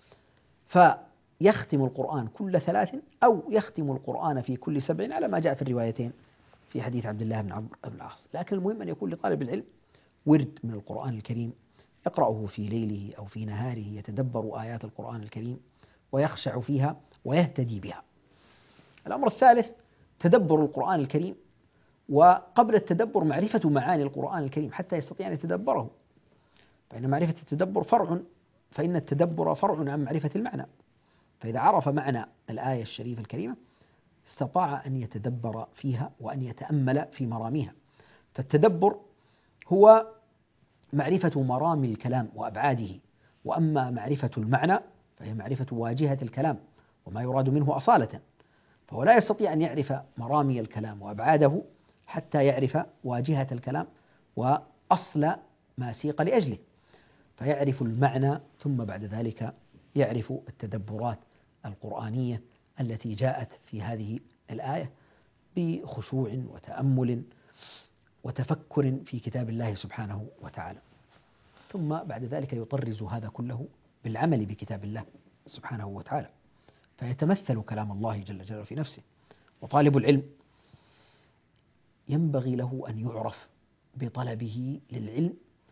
فيختم القرآن كل ثلاث أو يختم القرآن في كل سبع، على ما جاء في الروايتين في حديث عبد الله بن عمرو بن العاص. لكن المهم أن يكون لطالب العلم ورد من القرآن الكريم يقرأه في ليله أو في نهاره، يتدبر آيات القرآن الكريم ويخشع فيها ويهتدي بها. الأمر الثالث تدبر القرآن الكريم، وقبل التدبر معرفة معاني القرآن الكريم حتى يستطيع أن يتدبره، فإن معرفة التدبر فرع فإن التدبر فرع عن معرفة المعنى. فإذا عرف معنى الآية الشريفة الكريمة استطاع أن يتدبر فيها وأن يتأمل في مراميها. فالتدبر هو معرفة مرامي الكلام وأبعاده، وأما معرفة المعنى فهي معرفة واجهة الكلام وما يراد منه أصالة. فهو لا يستطيع أن يعرف مرامي الكلام وأبعاده حتى يعرف واجهة الكلام وأصل ما سيق لأجله، فيعرف المعنى ثم بعد ذلك يعرف التدبرات القرآنية التي جاءت في هذه الآية بخشوع وتأمل وتفكر في كتاب الله سبحانه وتعالى. ثم بعد ذلك يطرز هذا كله بالعمل بكتاب الله سبحانه وتعالى، فيتمثل كلام الله جل جلاله في نفسه. وطالب العلم ينبغي له أن يعرف بطلبه للعلم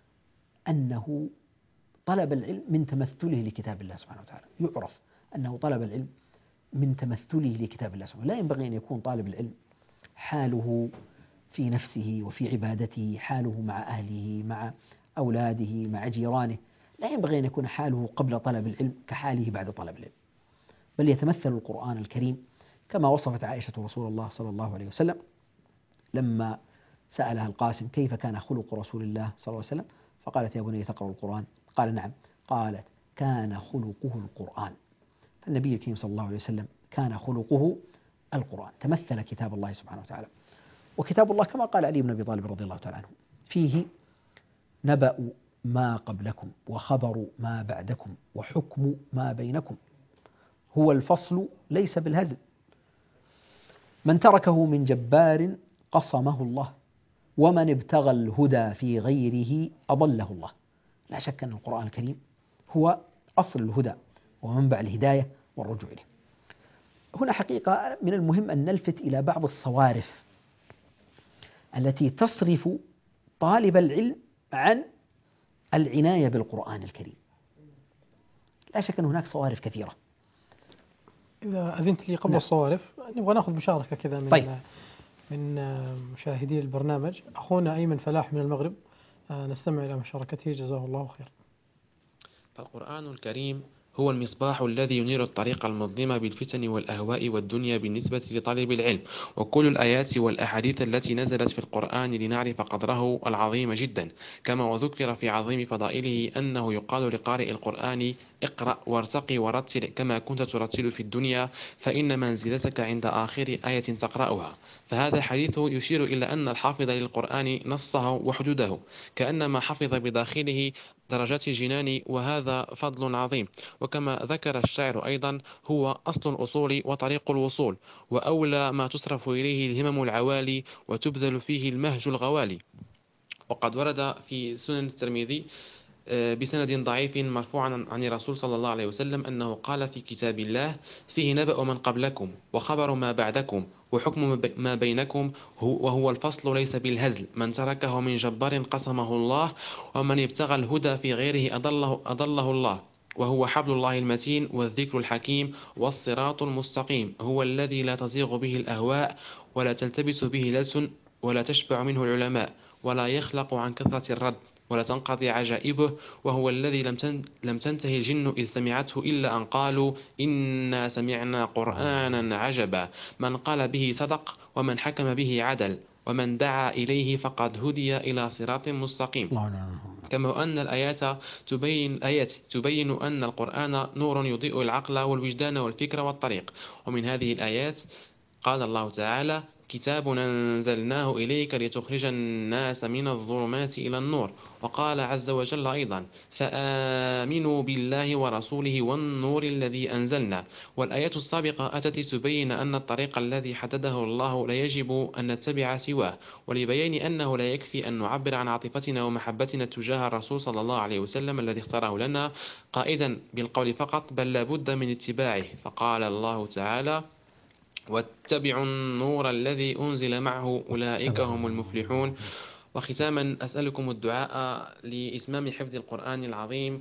أنه طلب العلم من تمثله لكتاب الله سبحانه وتعالى، يعرف أنه طلب العلم من تمثله لكتاب الله سبحانه وتعالى. لا ينبغي أن يكون طالب العلم حاله في نفسه وفي عبادته، حاله مع أهله، مع أولاده، مع جيرانه، لا ينبغي أن يكون حاله قبل طلب العلم كحاله بعد طلب العلم، بل يتمثل القرآن الكريم كما وصفت عائشة رسول الله صلى الله عليه وسلم لما سألها القاسم كيف كان خلق رسول الله صلى الله عليه وسلم، فقالت يا بني تقرأ القرآن؟ قال نعم. قالت كان خلقه القرآن. فالنبي الكريم صلى الله عليه وسلم كان خلقه القرآن، تمثل كتاب الله سبحانه وتعالى. وكتاب الله كما قال علي بن أبي طالب رضي الله تعالى عنه فيه نبأ ما قبلكم وخبر ما بعدكم وحكم ما بينكم، هو الفصل ليس بالهزل، من تركه من جبار قصمه الله، ومن ابتغى الهدى في غيره أضله الله. لا شك أن القرآن الكريم هو أصل الهدى ومنبع الهداية والرجوع إليه. هنا حقيقة من المهم أن نلفت إلى بعض الصوارف التي تصرف طالب العلم عن العناية بالقرآن الكريم. لا شك أن هناك صوارف كثيرة. إذا أذنت لي قبل نعم. الصوارف نبغى نأخذ مشاركة كذا من طيب. من مشاهدي البرنامج. أخونا أيمن فلاح من المغرب، نستمع إلى مشاركته جزاه الله خير. فالقرآن الكريم هو المصباح الذي ينير الطريق المظلمة بالفتن والأهواء والدنيا بالنسبة لطالب العلم، وكل الآيات والأحاديث التي نزلت في القرآن لنعرف قدره العظيم جدا، كما وذكر في عظيم فضائله أنه يقال لقارئ القرآن اقرأ وارتقي ورتل كما كنت ترتل في الدنيا، فإن منزلتك عند آخر آية تقرأها. فهذا حديث يشير إلى أن الحافظ للقرآن نصه وحدوده، كأنما حفظ بداخله درجات الجنان، وهذا فضل عظيم. وكما ذكر الشاعر أيضا هو أصل الأصول وطريق الوصول، وأولى ما تصرف إليه الهمم العوالي وتبذل فيه المهج الغوالي. وقد ورد في سنن الترمذي بسند ضعيف مرفوعا عن الرسول صلى الله عليه وسلم أنه قال في كتاب الله فيه نبأ من قبلكم وخبر ما بعدكم وحكم ما بينكم، وهو الفصل ليس بالهزل، من تركه من جبار قسمه الله، ومن ابتغى الهدى في غيره أضله, أضله الله، وهو حبل الله المتين والذكر الحكيم والصراط المستقيم، هو الذي لا تزيغ به الأهواء ولا تلتبس به الألسن ولا تشبع منه العلماء ولا يخلق عن كثرة الرد ولا تنقضي عجائبه، وهو الذي لم لم تنتهي الجن إذ سمعته إلا أن قالوا إنا سمعنا قرآنا عجبا، من قال به صدق ومن حكم به عدل ومن دعا إليه فقد هدي إلى صراط مستقيم. كما أن الآيات تبين, الآيات تبين أن القرآن نور يضيء العقل والوجدان والفكر والطريق. ومن هذه الآيات قال الله تعالى كتاب أنزلناه إليك لتخرج الناس من الظلمات إلى النور. وقال عز وجل أيضا فآمنوا بالله ورسوله والنور الذي أنزلنا. والآية السابقة أتت تبين أن الطريق الذي حدده الله لا يجب أن نتبع سواه، ولبيان أنه لا يكفي أن نعبر عن عاطفتنا ومحبتنا تجاه الرسول صلى الله عليه وسلم الذي اختاره لنا قائدا بالقول فقط، بل لابد من اتباعه. فقال الله تعالى واتبعوا النور الذي أنزل معه أولئك هم المفلحون. وختاما أسألكم الدعاء لإتمام حفظ القرآن العظيم،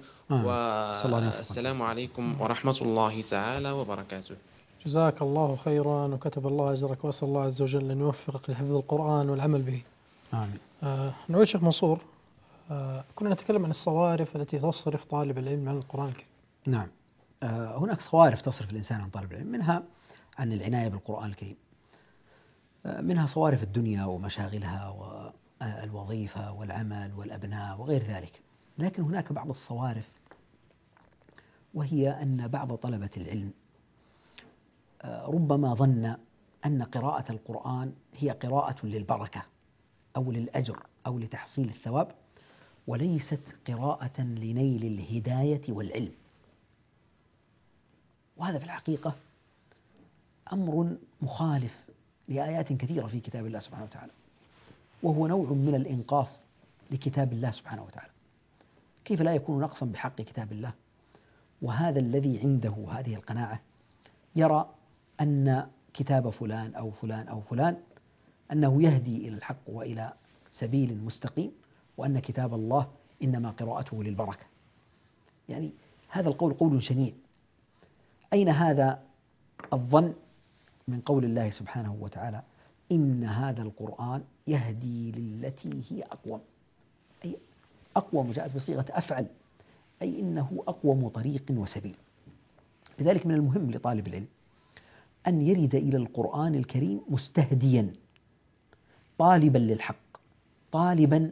والسلام عليكم ورحمة الله تعالى وبركاته. جزاك الله خيرا وكتب الله أجرك، وأسأل الله عز وجل أن يوفقك لحفظ القرآن والعمل به. آمين. آه نعود شيخ منصور، آه كنا نتكلم عن الصوارف التي تصرف طالب العلم عن القرآن الكريم. نعم، آه هناك صوارف تصرف الإنسان عن طالب العلم، منها عن العناية بالقرآن الكريم، منها صوارف الدنيا ومشاغلها والوظيفة والعمل والأبناء وغير ذلك. لكن هناك بعض الصوارف، وهي أن بعض طلبة العلم ربما ظن أن قراءة القرآن هي قراءة للبركة أو للأجر أو لتحصيل الثواب، وليست قراءة لنيل الهداية والعلم. وهذا في الحقيقة أمر مخالف لآيات كثيرة في كتاب الله سبحانه وتعالى، وهو نوع من الإنقاص لكتاب الله سبحانه وتعالى. كيف لا يكون نقصا بحق كتاب الله؟ وهذا الذي عنده هذه القناعة يرى أن كتاب فلان أو فلان أو فلان أنه يهدي إلى الحق وإلى سبيل مستقيم، وأن كتاب الله إنما قراءته للبركة. يعني هذا القول قول شنيع. أين هذا الظن من قول الله سبحانه وتعالى إن هذا القرآن يهدي للتي هي أقوم، أي أقوم جاءت بصيغة أفعل، أي إنه أقوم طريق وسبيل. لذلك من المهم لطالب العلم أن يرد إلى القرآن الكريم مستهديا طالبا للحق، طالبا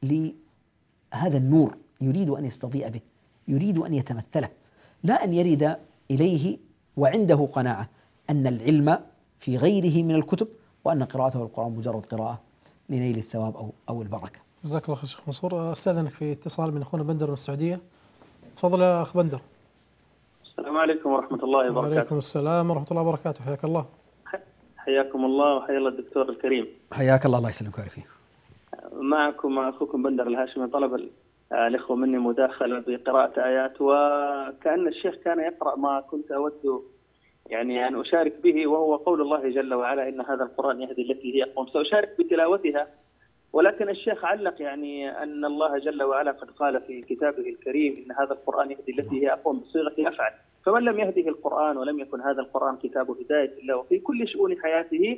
لهذا النور، يريد أن يستضيء به، يريد أن يتمثله، لا أن يرد إليه وعنده قناعة أن العلم في غيره من الكتب، وأن قراءته القرآن مجرد قراءة لنيل الثواب أو أو البركة. جزاك الله خير شيخ منصور. أستاذنك في اتصال من أخونا بندر من السعودية. تفضل يا أخ بندر. السلام عليكم ورحمة الله وبركاته. وعليكم السلام ورحمة الله وبركاته. حياك الله. حياكم الله وحيا الله الدكتور الكريم. حياك الله، الله يسلمك ويعافيك. معكم أخوكم بندر الهاشمي. طلب الإخوة مني مداخلة بقراءة آيات، وكأن الشيخ كان يقرأ ما كنت أود يعني أن أشارك به، وهو قول الله جل وعلا إن هذا القرآن يهدي التي هي أقوم. سأشارك بتلاوتها، ولكن الشيخ علق يعني أن الله جل وعلا قد قال في كتابه الكريم إن هذا القرآن يهدي التي هي أقوم بصيغة أفعل، فمن لم يهده القرآن ولم يكن هذا القرآن كتاب هداية الله وفي كل شؤون حياته،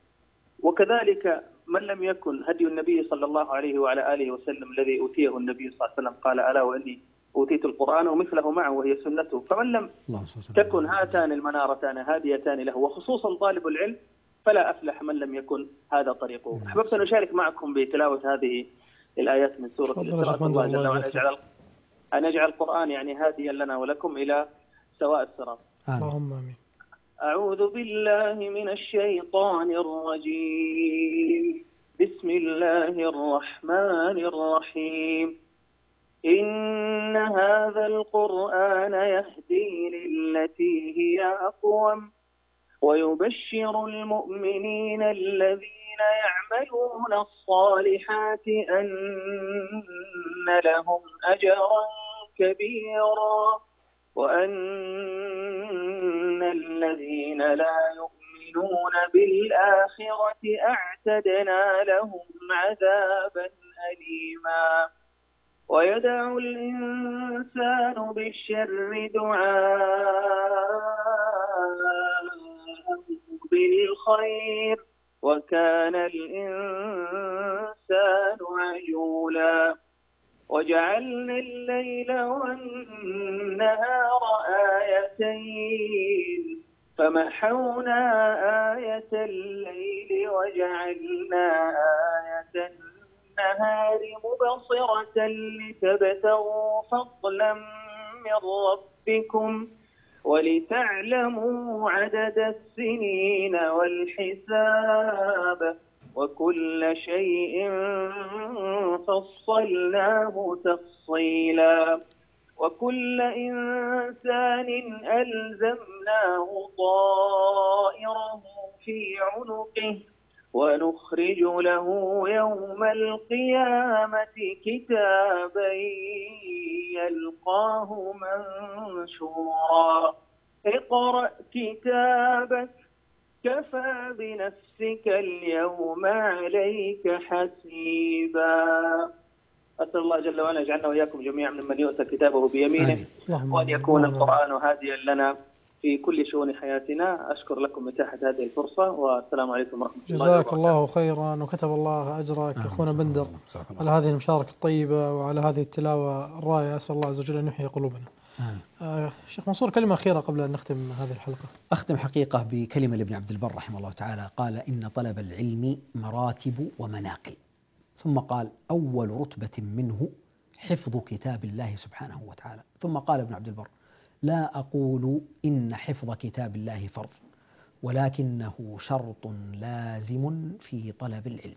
وكذلك من لم يكن هدي النبي صلى الله عليه وعلى آله وسلم الذي أوتيه النبي صلى الله عليه وسلم، قال ألا وإني أوتيت القرآن ومثله معه وهي سنته، فمن لم تكن هاتان المنارتان هاديتان له، وخصوصا طالب العلم، فلا أفلح من لم يكن هذا طريقه. أحببت أن أشارك معكم بتلاوة هذه الآيات من سورة الإسراء. الله جل وعلا يجعل أن يجعل القرآن يعني هاديا لنا ولكم إلى سواء الصراط. اللهم آمين. أعوذ بالله من الشيطان الرجيم. بسم الله الرحمن الرحيم. إن هذا القرآن يهدي للتي هي أقوم ويبشر المؤمنين الذين يعملون الصالحات أن لهم أجرا كبيرا وأن الذين لا يؤمنون بالآخرة أعتدنا لهم عذابا أليما. ويدعو الإنسان بالشر دعاءه بالخير وكان الإنسان عجولا. وجعلنا الليل والنهار آيتين فمحونا آية الليل وجعلنا آية النهار مبصرة لتبتغوا فضلا من ربكم ولتعلموا عدد السنين والحساب وكل شيء فصلناه تفصيلا. وكل إنسان ألزمناه طائره في عنقه ونخرج له يوم القيامة كتابا يلقاه منشورا. اقرأ كتابك كفى بنفسك اليوم عليك حسيبا. أسأل الله جل وعلا يجعلنا وإياكم جميعا ممن يؤتى كتابه بيمينه، وأن يكون القرآن هاديا لنا في كل شؤون حياتنا. أشكر لكم إتاحة هذه الفرصة، والسلام عليكم ورحمة الله وبركاته. جزاك الله خيرا وكتب الله أجرك أخونا بندر على هذه المشاركة الطيبة وعلى هذه التلاوة الرائعة. أسأل الله عز وجل أن يحيي قلوبنا. آه شيخ منصور، كلمة أخيرة قبل أن نختم هذه الحلقة. أختم حقيقة بكلمة لابن عبد البر رحمه الله تعالى، قال إن طلب العلم مراتب ومناقل، ثم قال أول رتبة منه حفظ كتاب الله سبحانه وتعالى. ثم قال ابن عبد البر لا أقول إن حفظ كتاب الله فرض، ولكنه شرط لازم في طلب العلم.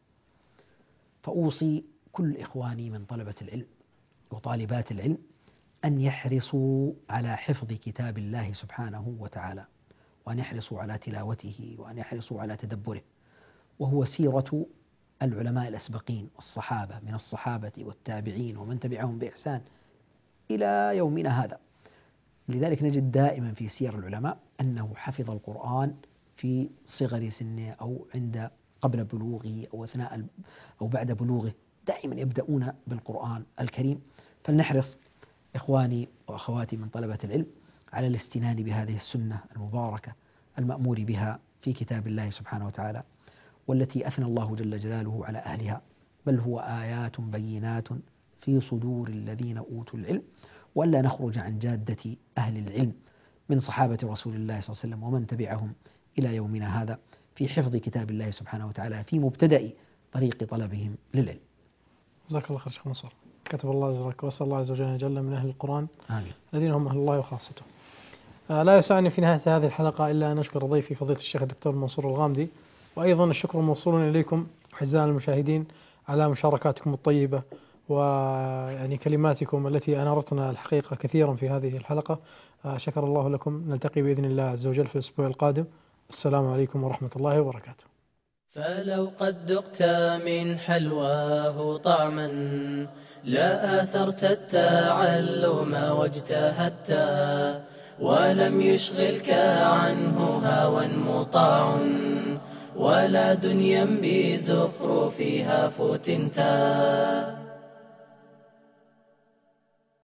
فأوصي كل إخواني من طلبة العلم وطالبات العلم أن يحرصوا على حفظ كتاب الله سبحانه وتعالى، وأن يحرصوا على تلاوته، وأن يحرصوا على تدبره، وهو سيرة العلماء الأسبقين والصحابة، من الصحابة والتابعين ومن تبعهم بإحسان إلى يومنا هذا. لذلك نجد دائما في سير العلماء أنه حفظ القرآن في صغر سنه أو عند قبل بلوغه أو أثناء أو بعد بلوغه، دائما يبدأون بالقرآن الكريم. فلنحرص إخواني وأخواتي من طلبة العلم على الاستنان بهذه السنة المباركة المأمور بها في كتاب الله سبحانه وتعالى، والتي أثنى الله جل جلاله على أهلها، بل هو آيات بينات في صدور الذين أوتوا العلم، ولا نخرج عن جادة أهل العلم من صحابة رسول الله صلى الله عليه وسلم ومن تبعهم إلى يومنا هذا في حفظ كتاب الله سبحانه وتعالى في مبتدأ طريق طلبهم للعلم. جزاك الله خير شيخ منصور، كتب الله أجرك، وأسأل الله عز وجل جل من أهل القرآن آمين. الذين هم أهل الله وخاصته. آه لا يسعني في نهاية هذه الحلقة إلا أن أشكر ضيفي فضيلة الشيخ الدكتور منصور الغامدي، وأيضا الشكر موصول إليكم أعزائنا المشاهدين على مشاركاتكم الطيبة ويعني كلماتكم التي أنارتنا الحقيقة كثيرا في هذه الحلقة. آه شكر الله لكم، نلتقي بإذن الله عز وجل في الأسبوع القادم. السلام عليكم ورحمة الله وبركاته. فلو قد ذقت من حلواه طعما لا آثرت التعلم واجتهدت، ولم يشغلك عنه هوى مطاع ولا دنيا بزخرفها فتنتا.